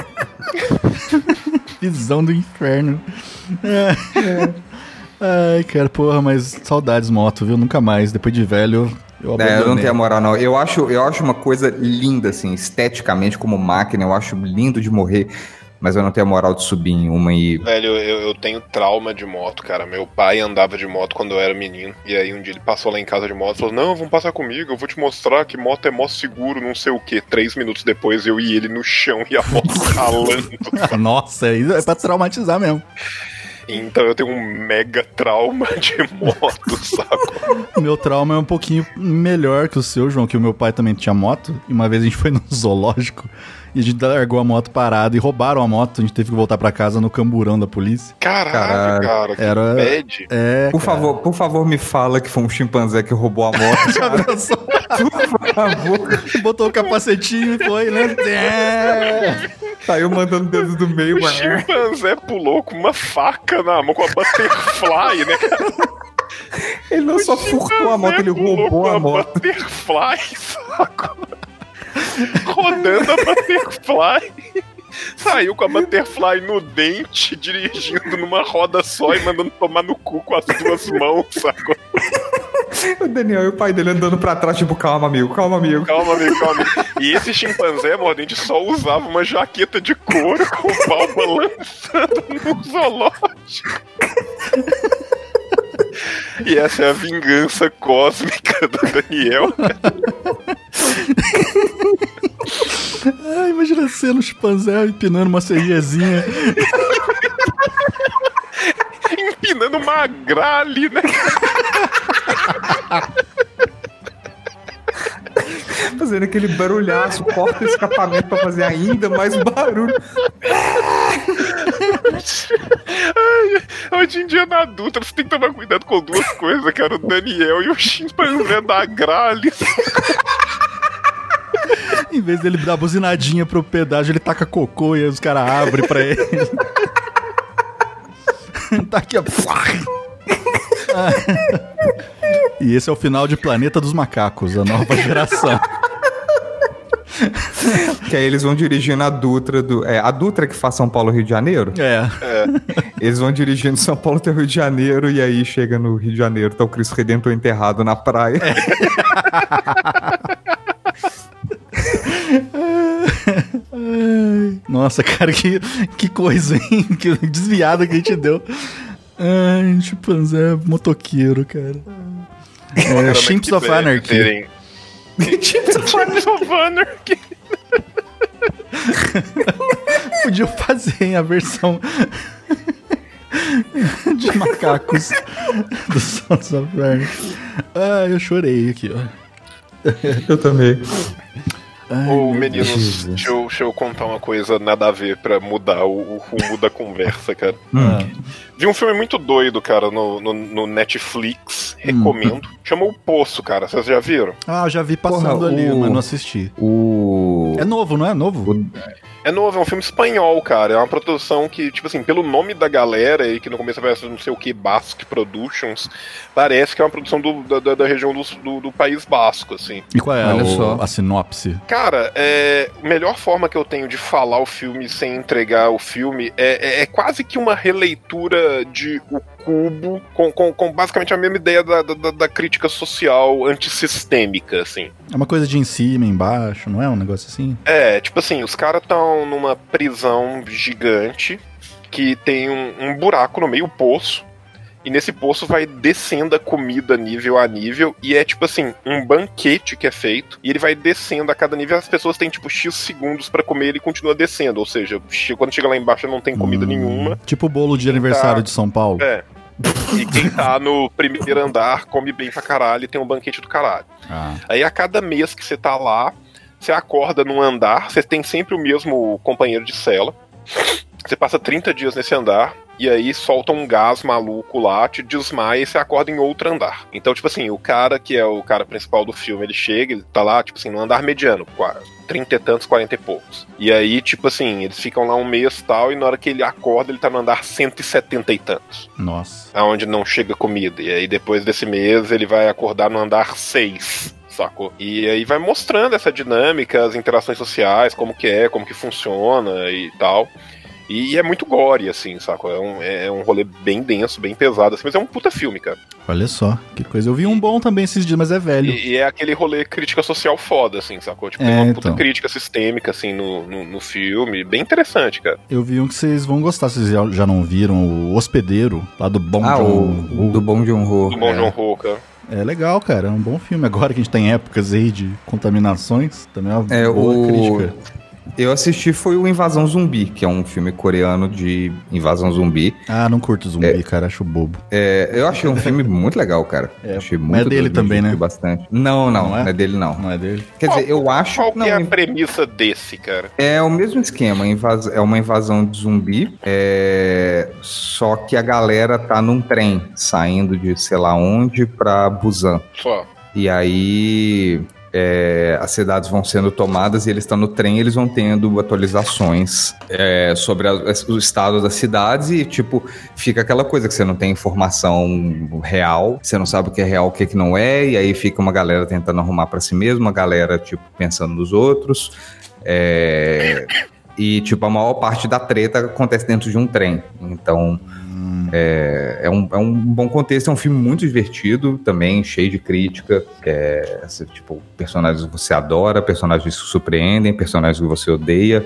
Visão do inferno. É. Ai, cara, porra, mas saudades moto, viu? Nunca mais. Depois de velho, eu É, eu não abandonei. tenho a moral, não. Eu acho, eu acho uma coisa linda, assim, esteticamente, como máquina, eu acho lindo de morrer, mas eu não tenho a moral de subir em uma e. Velho, eu, eu tenho trauma de moto, cara. Meu pai andava de moto quando eu era menino. E aí um dia ele passou lá em casa de moto e falou: Não, vamos passar comigo, eu vou te mostrar que moto é mó seguro, não sei o quê. Três minutos depois eu e ele no chão e a moto ralando. Nossa, isso é pra traumatizar mesmo. Então eu tenho um mega trauma de moto, saco? Meu trauma é um pouquinho melhor que o seu, João, que o meu pai também tinha moto. E uma vez a gente foi no zoológico e a gente largou a moto parada e roubaram a moto. A gente teve que voltar pra casa no camburão da polícia. Caralho, Caralho. cara, que Era- bad. É, Por favor, por favor, me fala que foi um chimpanzé que roubou a moto. já pensou? Por favor. Botou o capacetinho e foi, né? É. Saiu mandando dedo do meio, O mano. chimpanzé pulou com uma faca na mão, com a butterfly, né, cara? Ele não só furtou a moto, ele Pulou roubou com a moto. Butterfly, saco? Rodando a butterfly. Saiu com a butterfly no dente, dirigindo numa roda só e mandando tomar no cu com as duas mãos, saco? O Daniel e o pai dele andando pra trás, tipo, calma, amigo, calma, amigo. Calma, amigo, calma. Amigo. E esse chimpanzé mordente só usava uma jaqueta de couro com o pau balançando no zoológico. E essa é a vingança cósmica do Daniel. Ai, imagina sendo um chimpanzé empinando uma CGzinha. Empinando uma gralha, né? Fazendo aquele barulhaço, corta o escapamento pra fazer ainda mais barulho. Ai, hoje em dia na adulta você tem que tomar cuidado com duas coisas, cara. O Daniel e o chimpanzé da gralha. Em vez dele dar buzinadinha pro pedágio, ele taca cocô e aí os caras abrem pra ele. Tá aqui, ó. E esse é o final de Planeta dos Macacos, a nova geração. Que aí eles vão dirigindo a Dutra do. É, a Dutra que faz São Paulo Rio de Janeiro. É. Eles vão dirigindo São Paulo até o Rio de Janeiro e aí chega no Rio de Janeiro, tá o Cristo Redentor enterrado na praia. Ai, nossa, cara, que, que coisa, hein? Que desviada que a gente deu. Ai, chimpanzé motoqueiro, cara. É, Cara, Chimps mas of quiser Anarchy. terem- Chimps of Chimps of Anarchy. Podiam fazer hein, a versão de macacos do Sons of Anarchy. Ah, eu chorei aqui, ó. Eu também. Ai, Ô, meu meninos, Deus. deixa eu, deixa eu contar uma coisa nada a ver pra mudar o, o rumo da conversa, cara. Ah, Vi um filme muito doido, cara, no, no, no Netflix, recomendo. Chama O Poço, cara, vocês já viram? Ah, eu já vi passando Porra, ali, o- mas não assisti. O. É novo, não é novo? É novo, é um filme espanhol, cara. É uma produção que, tipo assim, pelo nome da galera, e que no começo parece não sei o que, Basque Productions, parece que é uma produção do, da, da região do, do, do País Basco, assim. E qual é Olha o- só. a sinopse? Cara, é, a melhor forma que eu tenho de falar o filme sem entregar o filme é, é, é quase que uma releitura de O Cubo, com, com, com basicamente a mesma ideia da, da, da crítica social antissistêmica, assim. É uma coisa de em cima, embaixo, não é um negócio assim? É, tipo assim, os caras estão numa prisão gigante que tem um, um buraco no meio, um poço. E nesse poço vai descendo a comida nível a nível. E é tipo assim, um banquete que é feito. E ele vai descendo a cada nível. As pessoas têm tipo X segundos pra comer e ele continua descendo. Ou seja, che- quando chega lá embaixo não tem comida Hum, nenhuma. Tipo o bolo de aniversário de São Paulo. É. E quem tá no primeiro andar come bem pra caralho e tem um banquete do caralho. Ah, Aí a cada mês que você tá lá, você acorda num andar, você tem sempre o mesmo companheiro de cela. Você passa trinta dias nesse andar, e aí solta um gás maluco lá, te desmaia e você acorda em outro andar. Então, tipo assim, o cara que é o cara principal do filme, ele chega, ele tá lá, tipo assim, no andar mediano, trinta e tantos, quarenta e poucos. E aí, tipo assim, eles ficam lá um mês e tal, e na hora que ele acorda, ele tá no andar cento e setenta e tantos. nossa. Aonde não chega comida. E aí, depois desse mês, ele vai acordar no andar seis. Sacou? E aí vai mostrando essa dinâmica, as interações sociais, como que é, como que funciona e tal. E é muito gore, assim, saco? É um, é um rolê bem denso, bem pesado, assim, mas é um puta filme, cara. Olha só, que coisa. Eu vi um bom também esses dias, mas é velho. E, e é aquele rolê crítica social foda, assim, sacou? Tipo, É, tem uma puta então. crítica sistêmica, assim, no, no, no filme. Bem interessante, cara. Eu vi um que vocês vão gostar, vocês já, já não viram, o Hospedeiro, lá do Bong Ah, Joon-ho. o do Bong Joon-ho. Do Bom É. Joon Ho, cara. É legal, cara, é um bom filme. Agora que a gente tá em épocas aí de contaminações, também é uma É, boa o- crítica. Eu assisti foi o Invasão Zumbi, que é um filme coreano de invasão zumbi. Ah, não curto zumbi, é, cara, acho bobo. É, eu achei um filme muito legal, cara. É, achei muito muito é dele também, né? Bastante. Não, não, não é? não é dele, não. Não é dele? Quer qual, dizer, eu acho... Qual não, que é a premissa desse, cara? É o mesmo esquema, invas... é uma invasão de zumbi, é... só que a galera tá num trem, saindo de sei lá onde pra Busan. Só. E aí... É, as cidades vão sendo tomadas e eles estão no trem, eles vão tendo atualizações é, sobre a, o estado das cidades e, tipo, fica aquela coisa que você não tem informação real, você não sabe o que é real, o que, é que não é, e aí fica uma galera tentando arrumar pra si mesma, uma galera, tipo, pensando nos outros, é, e, tipo, a maior parte da treta acontece dentro de um trem, então... É, é, um, é um bom contexto, é um filme muito divertido também, cheio de crítica, é, tipo, personagens que você adora, personagens que surpreendem, personagens que você odeia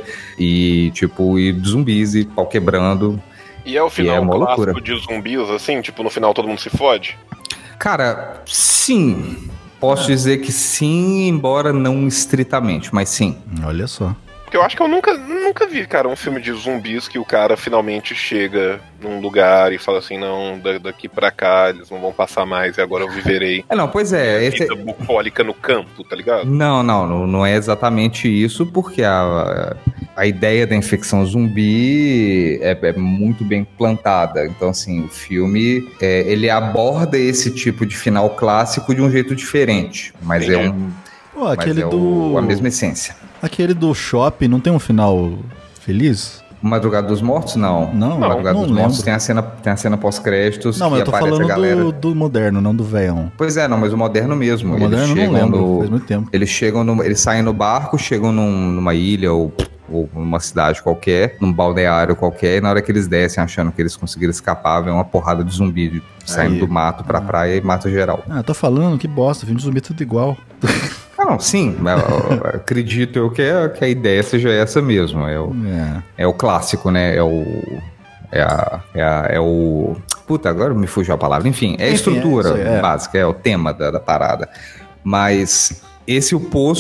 e tipo, e zumbis e pau quebrando. E é o final é uma clássico loucura. De zumbis, assim, tipo, no final todo mundo se fode? Cara, sim, posso ah. dizer que sim, embora não estritamente, mas sim. Olha só. Porque eu acho que eu nunca, nunca vi, cara, um filme de zumbis que o cara finalmente chega num lugar e fala assim, não, daqui pra cá eles não vão passar mais e agora eu viverei. É, não, pois é. Esse... vida bucólica no campo, tá ligado? Não, não, não é exatamente isso, porque a, a ideia da infecção zumbi é, é muito bem plantada. Então, assim, o filme, é, ele aborda esse tipo de final clássico de um jeito diferente, mas Entendi. é um... Pô, aquele mas é do... o, a mesma essência. Aquele do shopping não tem um final feliz? Madrugada dos Mortos, não. Não, Madrugada não dos Mortos lembro. tem a cena, tem a cena pós-créditos. Não, mas eu tô falando a galera... do, do moderno, não do velhão. Pois é, não, mas o moderno mesmo. O eles moderno chegam não lembro, no... faz muito tempo. Eles chegam no... Eles saem no barco, chegam num, numa ilha ou, ou numa cidade qualquer, num balneário qualquer, e na hora que eles descem achando que eles conseguiram escapar, vem uma porrada de zumbi saindo Aí. do mato pra praia e mata geral. Ah, tô falando, que bosta, filme de zumbi é tudo igual. Ah, não, sim, eu, eu acredito eu que, é, que a ideia seja essa mesmo, é o, é. é o clássico, né, é o, é, a, é, a, é o, puta, agora me fugiu a palavra, enfim, é a enfim, estrutura é, é. básica, é o tema da, da parada, mas... Esse O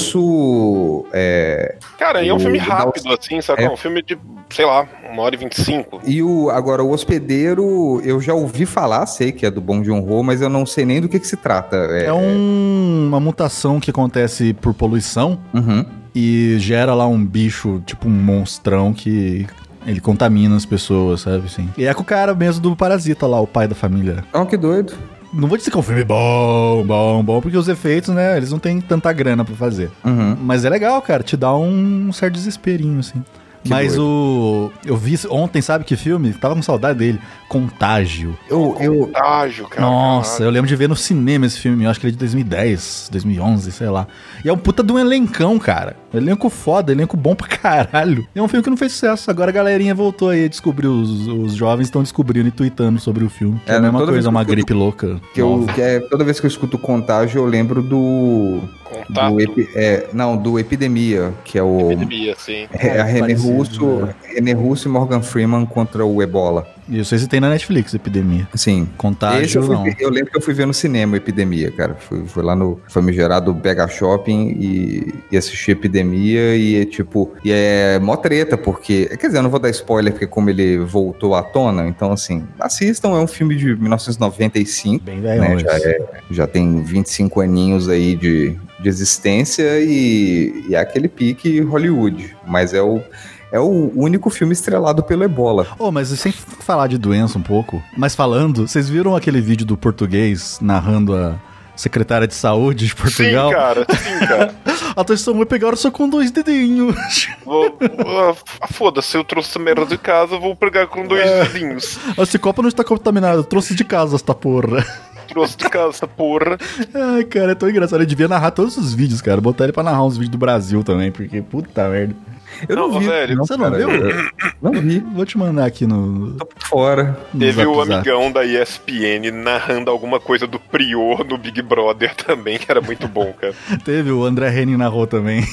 Poço... É, Cara, o, é um filme rápido, da... assim, sabe? É. É um filme de, sei lá, uma hora e vinte e cinco. E o, agora, o Hospedeiro, eu já ouvi falar, sei que é do Bong Joon-ho, mas eu não sei nem do que, que se trata. É, é um, uma mutação que acontece por poluição uhum. e gera lá um bicho, tipo um monstrão que... Ele contamina as pessoas, sabe? Assim. E é com o cara mesmo do Parasita lá, o pai da família. Oh, que doido. Não vou dizer que é um filme bom, bom, bom, porque os efeitos, né, eles não têm tanta grana pra fazer. Uhum. Mas é legal, cara, te dá um certo desesperinho, assim. Que Mas doido. o... Eu vi ontem, sabe que filme? Tava com saudade dele. Contágio. Eu, eu... Contágio, cara. Nossa, caralho. eu lembro de ver no cinema esse filme. Eu acho que ele é de dois mil e dez, dois mil e onze, sei lá. E é um puta de um elencão, cara. Elenco foda, elenco bom pra caralho. E é um filme que não fez sucesso. Agora a galerinha voltou aí a descobrir. Os, os jovens estão descobrindo e tweetando sobre o filme. Que é, é a mesma coisa, uma gripe escuto, louca. Que eu, que é, toda vez que eu escuto Contágio, eu lembro do... Contato. Do epi, é, não, do Epidemia, que é o... Epidemia, sim. É, a René Russo, René Russo e Morgan Freeman contra o Ebola. Isso, esse tem na Netflix, Epidemia. Sim. Contágio, esse eu, fui, não. eu lembro que eu fui ver no cinema Epidemia, cara. Fui, fui lá no famigerado B H Shopping e, e assisti Epidemia e é tipo... E é mó treta, porque... Quer dizer, eu não vou dar spoiler, porque como ele voltou à tona, então assim, assistam, é um filme de mil novecentos e noventa e cinco. Bem velho, né? já, é, já tem vinte e cinco aninhos aí de, de existência e, e é aquele pique Hollywood. Mas é o... É o único filme estrelado pelo Ebola. Oh, mas sem falar de doença um pouco, mas falando, vocês viram aquele vídeo do português narrando a secretária de saúde de Portugal? Sim, cara, sim, cara. Atenção, vai pegar só com dois dedinhos. Vou, ah, foda-se, eu trouxe merda de casa, vou pegar com dois é. dedinhos. Esse copo não está contaminado, eu trouxe de casa esta porra. Trouxe de casa essa porra. Ai, cara, é tão engraçado. Ele devia narrar todos os vídeos, cara. Botar ele pra narrar uns vídeos do Brasil também, porque puta merda. Eu não, não vi, velho. Você não viu? Não vi. Vou te mandar aqui no... Tô fora. Teve o amigão da E S P N narrando alguma coisa do Prior no Big Brother também, que era muito bom, cara. Teve o André Henning narrou também.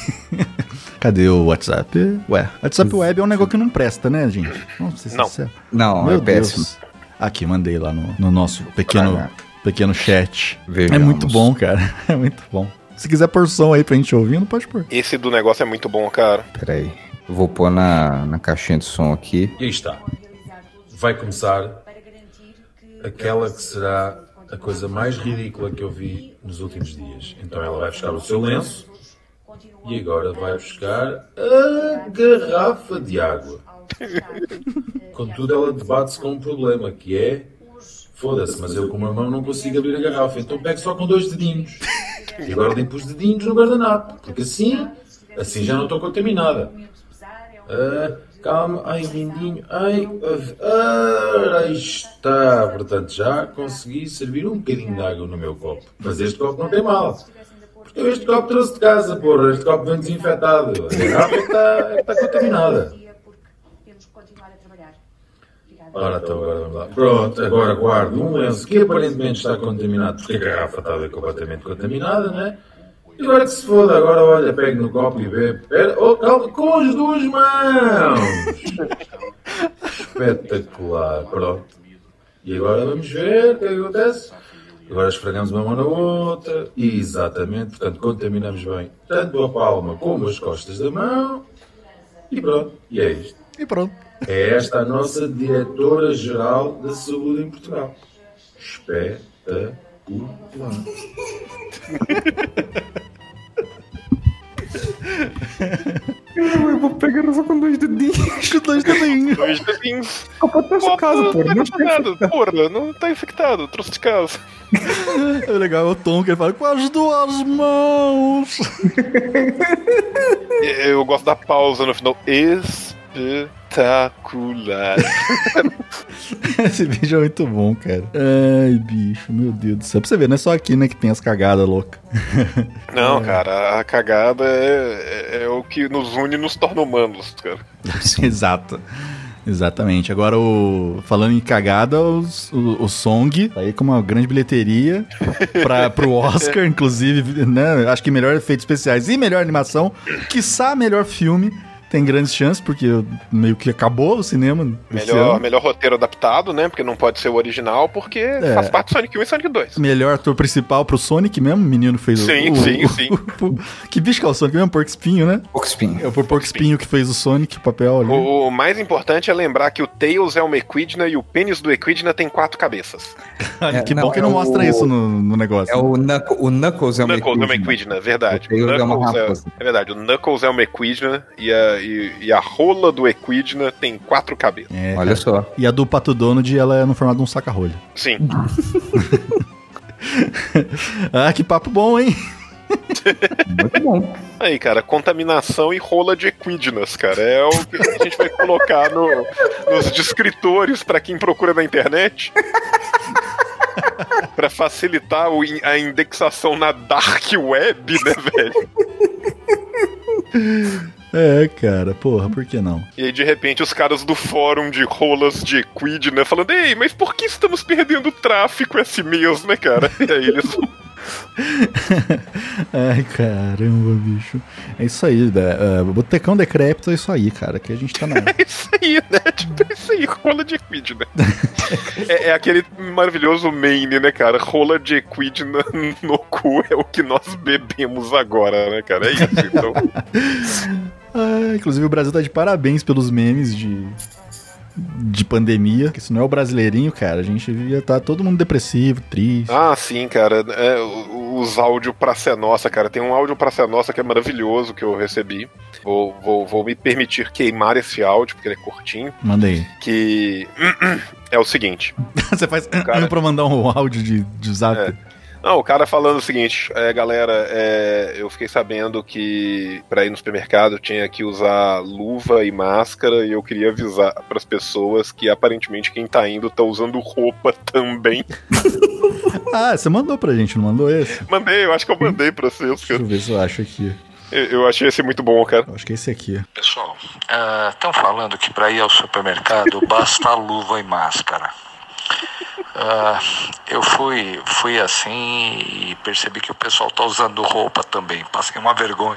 Cadê o WhatsApp? Ué, WhatsApp Web é um negócio que não presta, né, gente? Vamos ser não. sinceros. Não, Meu é péssimo. Deus. Aqui, mandei lá no, no nosso pequeno, ah, pequeno chat. Vejamos. É muito bom, cara. É muito bom. Se quiser pôr som aí pra gente ouvir, não pode pôr. Esse do negócio é muito bom, cara. Peraí. Eu vou pôr na, na caixinha de som aqui. E aí está. Vai começar aquela que será a coisa mais ridícula que eu vi nos últimos dias. Então ela vai buscar o seu lenço e agora vai buscar a garrafa de água. Contudo, ela debate-se com um problema, que é... Foda-se, mas eu com uma mão não consigo abrir a garrafa, então pego só com dois dedinhos. E agora limpo os dedinhos no guardanapo, porque assim, assim já não estou contaminada. Ah, calma, ai, lindinho, ai, ah, aí está. Portanto, já consegui servir um bocadinho de água no meu copo. Mas este copo não tem mal. Porque eu este copo trouxe de casa, porra, este copo vem desinfetado. A garrafa é que está, é que está contaminada. Ora, então agora vamos lá. Pronto, agora guardo um lenço que aparentemente está contaminado, porque a garrafa estava completamente contaminada, né? E agora que se foda, agora olha, pego no copo e bebe. Pera, oh, calma, com as duas mãos! Espetacular, pronto. E agora vamos ver o que é que acontece. Agora esfregamos uma mão na outra. E exatamente, portanto, contaminamos bem tanto a palma como as costas da mão. E pronto, e é isto. E pronto. É esta a nossa diretora-geral da saúde em Portugal. Espetacular. Eu vou pegar só com dois dedinhos. Com dois dedinhos. Dois dedinhos. Copo tá de casa, Copo porra. não tá nada, porra, não tá infectado, trouxe de casa. É legal, é o tom que ele fala com as duas mãos. Eu gosto da pausa no final. Espetacular. Esse vídeo é muito bom, cara. Ai, bicho, meu Deus do céu. Pra você ver, não é só aqui, né, que tem as cagadas loucas. Não, cara, a cagada é, é, é o que nos une e nos torna humanos, cara. Exato. Exatamente. Agora, o falando em cagada, os, o, o Song tá aí com uma grande bilheteria pra, pro Oscar, inclusive, né? Acho que melhor efeitos especiais e melhor animação, quiçá melhor filme. Tem grandes chances, porque meio que acabou o cinema. Melhor, melhor roteiro adaptado, né? Porque não pode ser o original, porque é. faz parte do Sonic um e Sonic dois. Melhor ator principal pro Sonic mesmo, o menino que fez sim, o... Sim, o, sim, o, sim. Que bicho que é o Sonic mesmo? Porco Espinho, né? Porco Espinho. É o Porco Espinho que fez o Sonic, o papel ali. O, o mais importante é lembrar que o Tails é uma Equidna e o pênis do Equidna tem quatro cabeças. É, que não, bom que é não o... mostra isso no, no negócio. É o, Knuckle, o Knuckles é uma Knuckles Equidna. é uma Equidna, verdade. O Tails o é uma Knuckles raposa. É, é verdade, o Knuckles é uma Equidna e a, e, e a rola do Equidna tem quatro cabeças. É, olha cara. só. E a do Pato Donald, ela é no formato de um saca-rolho. Sim. Ah, que papo bom, hein? Muito bom. Aí, cara, contaminação e rola de equidnas, cara. É o que a gente vai colocar no, nos descritores pra quem procura na internet. Pra facilitar o, a indexação na Dark Web, né, velho? É, cara, porra, por que não? E aí, de repente, os caras do fórum de rolas de equidna falando: ei, mas por que estamos perdendo tráfego esse mês, né, cara? E aí eles... Ai, caramba, bicho. É isso aí, né? Uh, Botecão Decrépito é isso aí, cara, que a gente tá na... É isso aí, né? Tipo, é isso aí, rola de equidna. é, é aquele maravilhoso meme, né, cara? Rola de equidna no cu é o que nós bebemos agora, né, cara? É isso, então... Ah, inclusive o Brasil tá de parabéns pelos memes de... de pandemia, porque se não é o brasileirinho, cara, a gente ia estar todo mundo depressivo, triste. Ah, sim, cara, é, os áudios pra ser nossa, cara, tem um áudio pra ser nossa que é maravilhoso que eu recebi, vou, vou, vou me permitir queimar esse áudio, porque ele é curtinho. Manda aí. Que é o seguinte. Você faz cara... pra mandar um áudio de, de zap. É. Não, o cara falando o seguinte, é, galera, é, eu fiquei sabendo que pra ir no supermercado eu tinha que usar luva e máscara e eu queria avisar pras pessoas que aparentemente quem tá indo tá usando roupa também. Ah, você mandou pra gente, não mandou esse? Mandei, eu acho que eu mandei pra vocês. Deixa eu ver se eu acho aqui. Eu, eu achei esse muito bom, cara. Eu acho que é esse aqui. Pessoal, estão uh, falando que pra ir ao supermercado basta luva e máscara. Uh, eu fui, fui assim e percebi que o pessoal tá usando roupa também. Passei uma vergonha.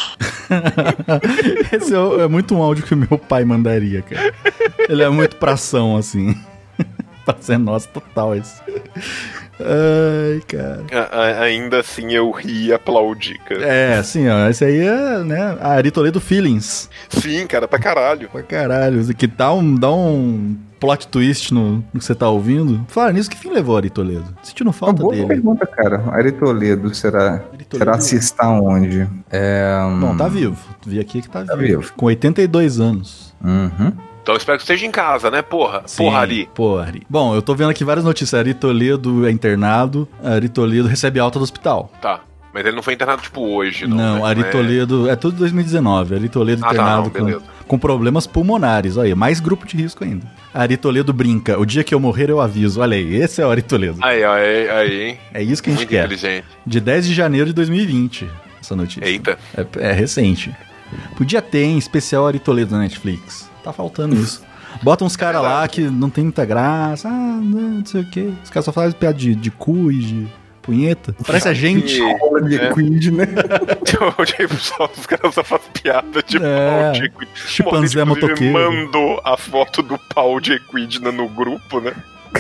Esse é, é muito um áudio que o meu pai mandaria, cara. Ele é muito pração, assim. Pra ser nosso total esse. Ai, cara. A- a- ainda assim eu ri e aplaudi, cara. É, assim, ó, esse aí é, né, a Ari Toledo Feelings. Sim, cara, pra caralho. Pra caralho, isso aqui dá um, dá um plot twist no, no que você tá ouvindo. Fala nisso, que fim levou a Ari Toledo? Sentindo Uma falta boa dele. pergunta, cara. Ari Toledo, será? Ari Toledo- Será se está onde? É, hum, Não, tá vivo. Vi aqui que tá, Tá vivo. vivo. Com oitenta e dois anos. Uhum. Então eu espero que esteja em casa, né, porra? Porra, ali. Porra, Ari. Bom, eu tô vendo aqui várias notícias. Ari Toledo é internado. Ari Toledo recebe alta do hospital. Tá. Mas ele não foi internado, tipo, hoje, não. Não, né? Ari é- Toledo... É tudo dois mil e dezenove. Ari Toledo Ah, tá, internado não, com, beleza. com problemas pulmonares. Olha aí, mais grupo de risco ainda. Ari Toledo brinca. O dia que eu morrer, eu aviso. Olha aí, esse é o Ari Toledo. Aí, aí, aí, hein? É isso que a gente Muito quer. inteligente. De dez de janeiro de dois mil e vinte, essa notícia. Eita. É, é recente. Podia ter, em especial Ari Toledo na Netflix. Tá faltando isso. Bota uns caras lá que não tem muita graça. Ah, não, não sei o quê. Os caras só fazem piada de, de cu e de punheta. Parece a gente. E- Bola de É. Quid, né? Tipo, só, os caras só fazem piada de É. pau de Equidna. Chimpanzé Inclusive, motoqueiro. mandou a foto do pau de Equidna no grupo, né?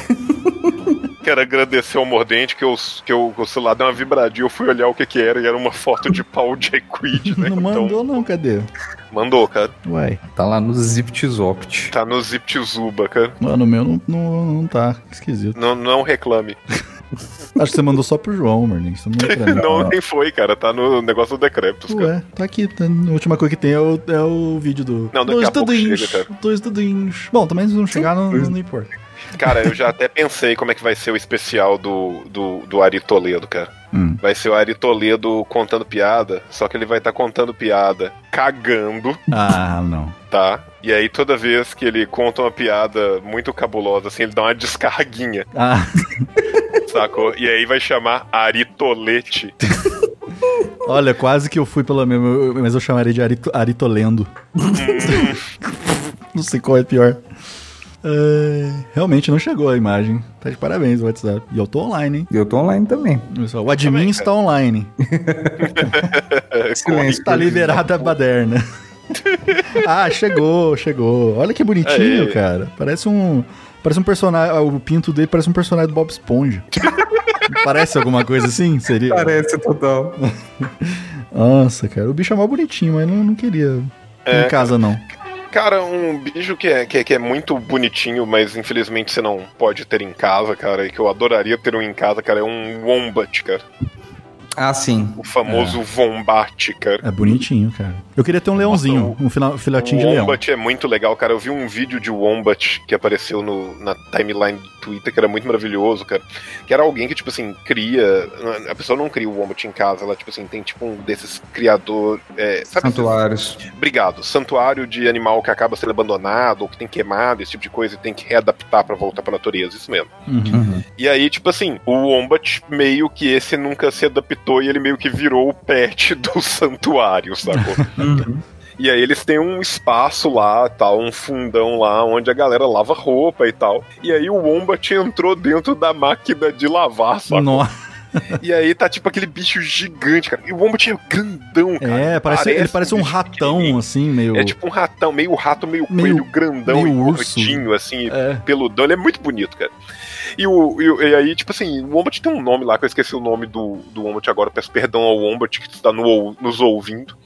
Quero agradecer ao Mordente que, eu, que, eu, que o celular deu uma vibradinha. Eu fui olhar o que que era e era uma foto de pau de Equidna. Não Então, mandou, não, cadê? mandou, cara. Uai. Tá lá no ZipTzopt. Tá no Ziptzuba, cara. Mano, o meu não, não, não tá. Esquisito. Não, não reclame. Acho que você mandou só pro João, Marlene. Você não mandou pra mim. Não, nem foi, cara. Tá no negócio do Decreptus, cara. Ué, tá aqui. Tá, a última coisa que tem é o, é o vídeo do. Não, daqui dois a pouco dedinhos. chega, cara. Dois dedinhos. Bom, também se não chegar, não, não importa. Cara, eu já até pensei como é que vai ser o especial do, do, do Ari Toledo, cara. Hum. Vai ser o Ari Toledo contando piada, só que ele vai estar contando piada cagando, Ah, não. tá? E aí toda vez que ele conta uma piada muito cabulosa, assim, ele dá uma descarguinha, Ah, sacou? E aí vai chamar Ari Tolete. olha, quase que eu fui pela mesma, eu- mas eu chamaria de Arito, Aritolendo. Não sei qual é pior. É, realmente não chegou a imagem. Tá de parabéns o WhatsApp. E eu tô online, hein? Eu tô online também. Pessoal, o admin Também, está online. Silêncio. Tá liberada a baderna. Ah, chegou, chegou. Olha que bonitinho, Aê. cara. Parece um. Parece um personagem. O pinto dele parece um personagem do Bob Esponja. Parece alguma coisa assim? Seria. Parece total. Nossa, cara. O bicho é mó bonitinho, mas não, não queria. É, em casa, não. Cara, um bicho que é, que, é, que é muito bonitinho, mas infelizmente você não pode ter em casa, cara, e que eu adoraria ter um em casa, cara, é um Wombat, cara. Ah, sim. O famoso Wombat, cara. É bonitinho, cara. Eu queria ter um leãozinho, Nossa, um fila- filhotinho O de leão. Wombat é muito legal, cara. Eu vi um vídeo de Wombat que apareceu no, na timeline do Twitter, que era muito maravilhoso, cara. Que era alguém que, tipo assim, cria. A pessoa não cria o Wombat em casa, ela, tipo assim, tem tipo um desses criador. É, sabe esses- Santuários. Obrigado. Santuário de animal que acaba sendo abandonado, ou que tem queimado, esse tipo de coisa, e tem que readaptar pra voltar pra natureza, isso mesmo. Uhum. Uhum. E aí, tipo assim, o Wombat meio que esse nunca se adaptou e ele meio que virou o pet do santuário, sacou? Uhum. E aí eles têm um espaço lá, tal, um fundão lá, onde a galera lava roupa e tal. E aí o Wombat entrou dentro da máquina de lavar, sacou? Nossa. E aí tá tipo aquele bicho gigante, cara. E o Wombat é grandão, cara. É, parece, ele parece um bicho ratão, pequenininho. assim, meio. É tipo um ratão, meio rato, meio, Meio- coelho grandão meio e urso. gordinho, assim, É. peludão. Ele é muito bonito, cara. E, o, e, o- e aí, tipo assim, o Wombat tem um nome lá, que eu esqueci o nome do, do Wombat agora, peço perdão ao Wombat que está no, nos ouvindo.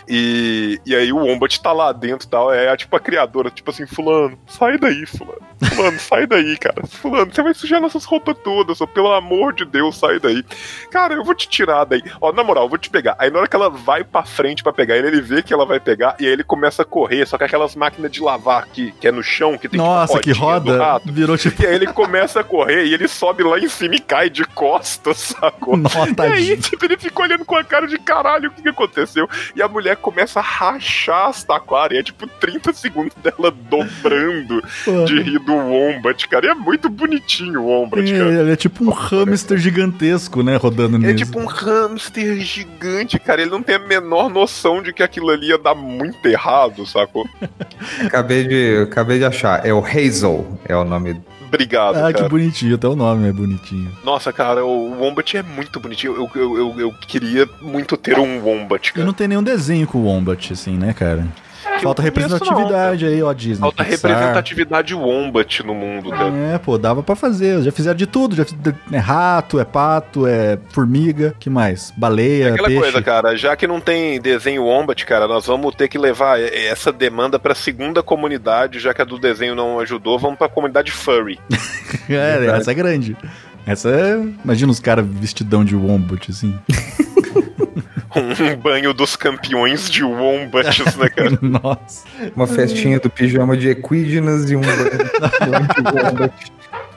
E, e aí o Wombat tá lá dentro e tal, é tipo a criadora, tipo assim, fulano, sai daí, fulano. Fulano, sai daí, cara. Fulano, você vai sujar nossas roupas todas, ó, pelo amor de Deus, sai daí. Cara, eu vou te tirar daí. Ó, na moral, eu vou te pegar. Aí na hora que ela vai pra frente pra pegar ele, ele vê que ela vai pegar e aí ele começa a correr, só que aquelas máquinas de lavar que, que é no chão, que tem Nossa, tipo, que a rodinha do roda. rato. Virou tipo. E aí ele começa a correr e ele sobe lá em cima e cai de costas, sacou? Nossa, E aí, tadinho. tipo, ele fica olhando com a cara de caralho, o que, que aconteceu? E a mulher começa a rachar as taquaras, e é tipo trinta segundos dela dobrando de rir do Wombat, cara. E é muito bonitinho o Wombat, cara. É, ele é tipo um hamster gigantesco, né? Rodando É nele. tipo um hamster gigante, cara. Ele não tem a menor noção de que aquilo ali ia dar muito errado, sacou? Acabei de, acabei de achar. É o Hazel, é o nome. Obrigado, Ah, que cara. bonitinho, até o nome é bonitinho. Nossa, cara, o Wombat é muito bonitinho. Eu, eu, eu, eu queria muito ter um Wombat, E cara. não tem nenhum desenho com o Wombat, assim, né, cara? Falta representatividade aí, ó, Disney. Falta Pixar. representatividade Wombat no mundo, cara. É, pô, dava pra fazer. Já fizeram de tudo. Já fiz- é rato, é pato, é formiga. Que mais? Baleia, Aquela peixe. coisa, cara, já que não tem desenho Wombat, cara, nós vamos ter que levar essa demanda pra segunda comunidade, já que a do desenho não ajudou, vamos pra comunidade furry. É, essa é grande. Essa é... Imagina os caras vestidão de wombat, assim. Um banho dos campeões de Wombats, né, cara? Nossa. Uma festinha do pijama de Equidnas e um banho de Wombat.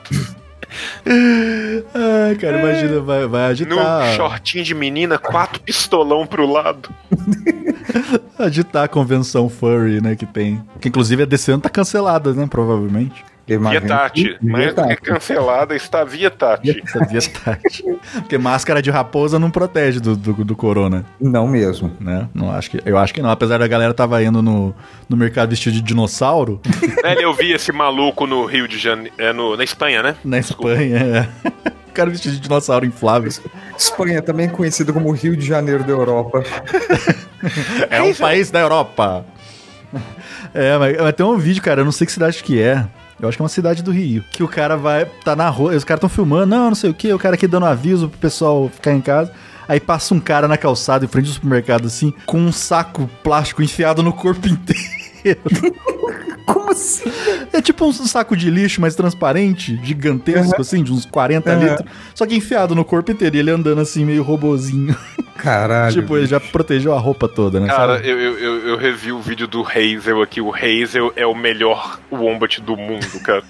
Ai, cara, imagina, vai, vai No agitar... shortinho de menina, quatro pistolão pro lado. Agitar a convenção furry, né, que tem. Que inclusive a D C tá cancelada, né, provavelmente. Via Imagino Tati. que- Mais Via do que Tati. cancelada, está via Tati. Sabia, Tati. Porque máscara de raposa não protege do, do, do corona, Não mesmo. né? Não, acho que, eu acho que não. Apesar da galera tava indo no, no mercado vestido de dinossauro, Velho, eu vi esse maluco no Rio de Janeiro. É, no, na Espanha, né? na Espanha. É. O cara vestido de dinossauro inflável. Espanha, também conhecido como Rio de Janeiro da Europa. É um país da Europa. É, mas, mas tem um vídeo, cara, eu não sei que cidade que é. Eu acho que é uma cidade do Rio. Que o cara vai, tá na rua, os caras estão filmando, não, não sei o que, o cara aqui dando aviso pro pessoal ficar em casa. Aí passa um cara na calçada, em frente do supermercado, assim, com um saco plástico enfiado no corpo inteiro. Como assim? É tipo um saco de lixo, mas transparente, gigantesco, Uhum. assim, de uns quarenta Uhum. litros. Só que enfiado no corpo inteiro, e ele andando assim, meio robozinho. Caralho. Tipo, ele já protegeu a roupa toda, né? Cara, sabe? eu, eu, eu, eu revi o vídeo do Hazel aqui. O Hazel é o melhor Wombat do mundo, cara.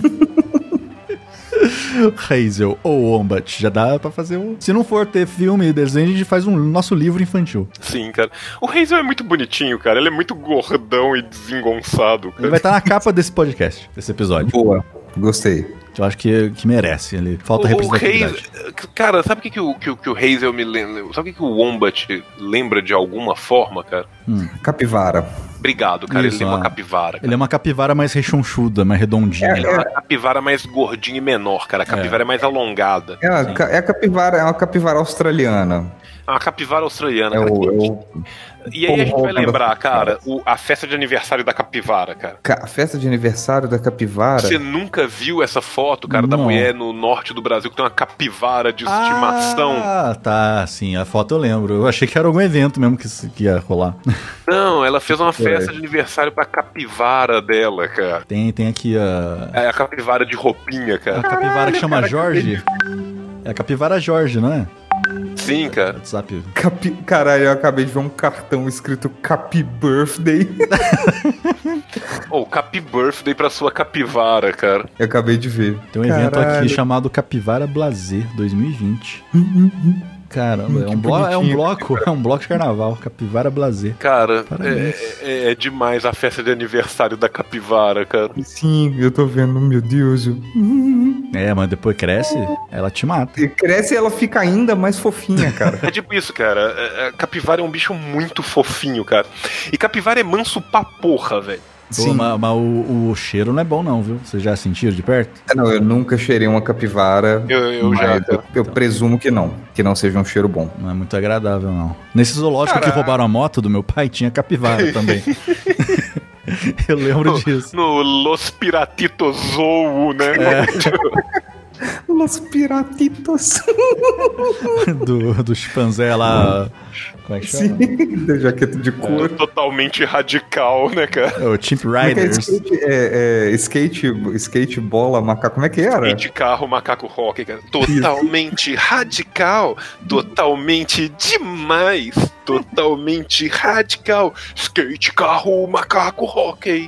Hazel ou Wombat, já dá pra fazer um... Se não for ter filme e desenho, a gente faz um nosso livro infantil. Sim, cara. O Hazel é muito bonitinho, cara. Ele é muito gordão e desengonçado, Ele cara. vai estar na capa desse podcast, desse episódio. Boa. Gostei. Eu acho que, que merece. Ele falta O, o representatividade. Hazel, cara, sabe o que, que, o, que, o- que o Hazel me lembra? Sabe o que, que o Wombat lembra de alguma forma, cara? Capivara. Obrigado, cara. Isso, ele lembra ah. uma capivara. Cara. Ele é uma capivara mais rechonchuda, mais redondinha. Ele é uma capivara mais gordinha e menor, cara. A capivara é, mais alongada. É, a, ca- é a capivara, é uma capivara australiana. É uma capivara australiana, É cara. o, é o- E aí a gente vai Porra, lembrar, cara, o- a festa de aniversário da capivara, cara. ca- a festa de aniversário da capivara. Você nunca viu essa foto, cara, da Não. mulher no norte do Brasil que tem uma capivara de estimação? Ah, tá, sim, a foto eu lembro. Eu achei que era algum evento mesmo que, se- que ia rolar. Não, ela fez uma festa de aniversário pra capivara dela, cara. Tem, tem aqui a, É a capivara de roupinha, a cara. capivara que chama cara, Jorge. É a capivara Jorge, não é? Sim, cara. WhatsApp. Capi... Caralho, eu acabei de ver um cartão escrito Capi Birthday. Ou oh, Capi Birthday pra sua capivara, cara. Eu acabei de ver. Tem um evento Caralho. aqui chamado Capivara Blazer dois mil e vinte. Caramba, é Que um, blo é um bonitinho. bloco, é um bloco de carnaval, Capivara Blazer. Cara, Parabéns. é, é- é demais a festa de aniversário da capivara, cara. Sim, eu tô vendo, meu Deus. eu- É, mas depois cresce, ela te mata. E cresce e ela fica ainda mais fofinha, cara. É tipo isso, cara. É- é- capivara é um bicho muito fofinho, cara. E capivara é manso pra porra, velho. Pô, Sim. mas, mas o, o cheiro não é bom não, viu? Vocês já sentiram de perto? Não, eu nunca cheirei uma capivara. Eu, eu já. mas eu, eu presumo que não. Que não seja um cheiro bom. Não é muito agradável, não. Nesse zoológico Caraca. que roubaram a moto do meu pai, tinha capivara também. Eu lembro disso. No Los Piratitos Zoo, né? Los piratitos. Do, do chimpanzé lá. Como é que chama? Sim, da jaqueta de couro. Totalmente radical, né, cara? É o Chimp Como é que é Riders. skate, é, é, skate, skate, bola, macaco? Como é que era? E de carro, macaco rock, cara. Totalmente radical. Totalmente demais. Totalmente radical. Skate, carro, macaco rock.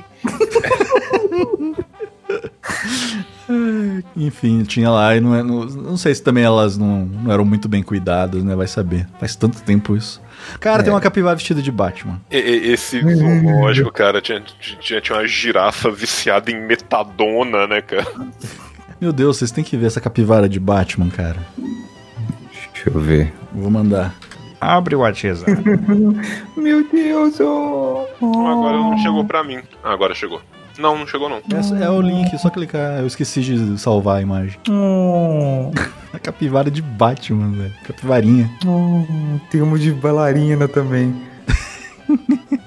Enfim, tinha lá e não, é- não, não sei se também elas não, não eram muito bem cuidadas, né? Vai saber. Faz tanto tempo isso. Cara, tem uma capivara vestida de Batman. E- e- Esse zoológico, cara, tinha, tinha, tinha uma girafa viciada em metadona, né, cara? Meu Deus, vocês têm que ver essa capivara de Batman, cara. Deixa eu ver. Vou mandar. Abre o WhatsApp. Meu Deus, oh. Agora não chegou pra mim. Ah, agora chegou. Não, não chegou não. Essa é o link, só clicar. Eu esqueci de salvar a imagem. Oh, A capivara de Batman, velho. Capivarinha. oh, termo de bailarina também.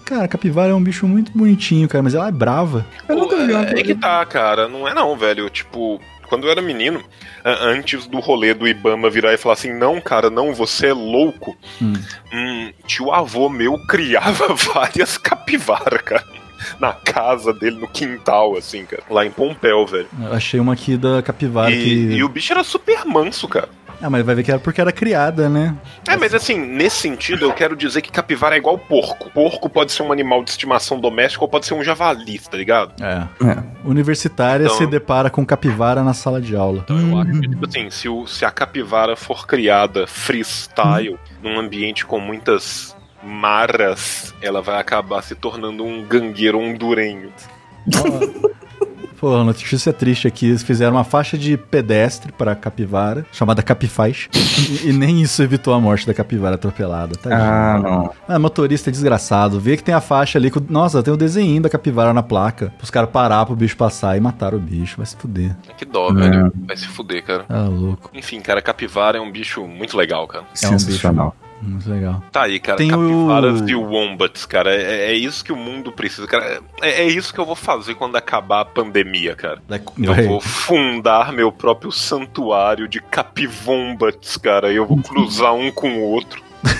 Cara, a capivara é um bicho muito bonitinho, cara, mas ela é brava. Eu nunca vi uma é, é que tá, cara. Não é não, velho. Tipo, quando eu era menino, antes do rolê do Ibama virar e falar assim, não, cara, não, você é louco. Hum. Hum, tio avô meu criava várias capivaras, cara. Na casa dele, no quintal, assim, cara. Lá em Pompéu, velho. Eu achei uma aqui da capivara e, que... E o bicho era super manso, cara. Ah, mas vai ver que era porque era criada, né? É, mas assim, nesse sentido, eu quero dizer que capivara é igual porco. Porco pode ser um animal de estimação doméstico ou pode ser um javali, tá ligado? É. é. Universitária então, se depara com capivara na sala de aula. Então eu acho que, tipo assim, se, o, se a capivara for criada freestyle, hum. num ambiente com muitas maras, ela vai acabar se tornando um gangueiro hondurenho. Pô, a notícia triste aqui, eles fizeram uma faixa de pedestre pra capivara, chamada Capifaz, e, e nem isso evitou a morte da capivara atropelada, tá? Ah, não. Ah, motorista é desgraçado, vê que tem a faixa ali, com, nossa, tem o desenho da capivara na placa, pros caras parar pro bicho passar e mataram o bicho, vai se fuder. Que dó, é. velho, vai se fuder, cara. Ah, louco. Enfim, cara, capivara é um bicho muito legal, cara. É um bicho muito legal. Tá aí, cara, tem capivaras o... e wombats, cara, é, é isso que o mundo precisa, cara, é, é isso que eu vou fazer quando acabar a pandemia, cara. Vai. Eu vou fundar meu próprio santuário de capivombats, cara, e eu vou cruzar um com o outro.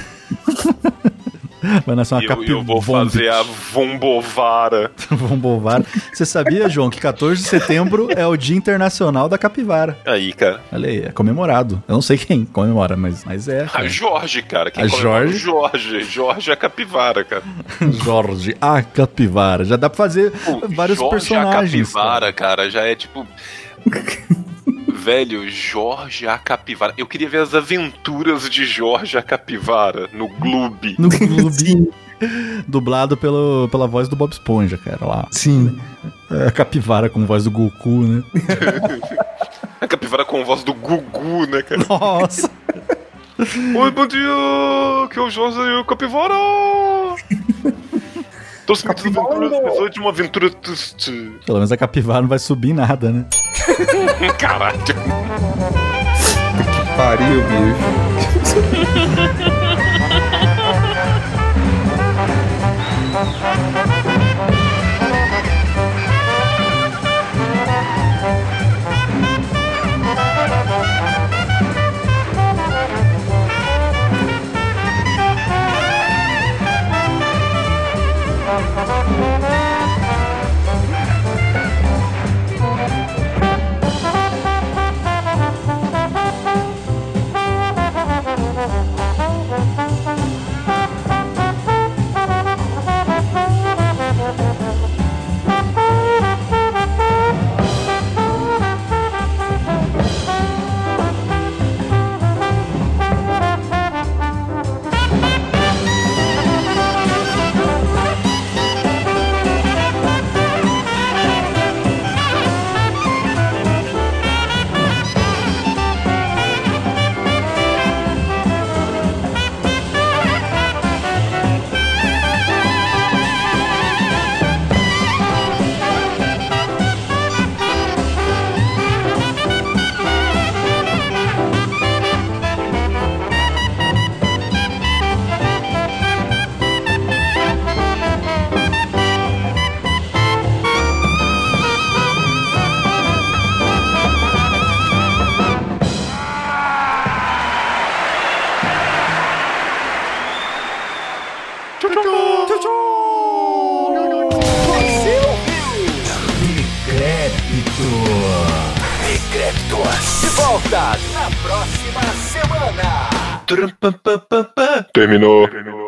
Vai nascer uma eu, eu vou fazer a Vombovara. Vombovara. Você sabia, João, que quatorze de setembro é o Dia Internacional da Capivara? Aí, cara. Olha aí, é comemorado. Eu não sei quem comemora, mas, mas é. A Jorge, cara. Quem a Jorge? Jorge. Jorge é a capivara, cara. Jorge, a capivara. Já dá pra fazer Pô, vários Jorge personagens. Jorge a capivara, cara. cara, já é tipo... Velho, Jorge a Capivara. Eu queria ver as aventuras de Jorge a Capivara no Gloob. No Gloob. Dublado pelo, pela voz do Bob Esponja, cara, lá. Sim. É a capivara com voz do Goku, né? A capivara com voz do Gugu, né, cara? Nossa. Oi, bom dia, que é o Jorge e a Capivara. Trouxe muitas aventuras, de uma aventura triste. Pelo menos a capivara não vai subir nada, né? Caralho. Que pariu, bicho. volta na próxima semana. Terminou. Terminou.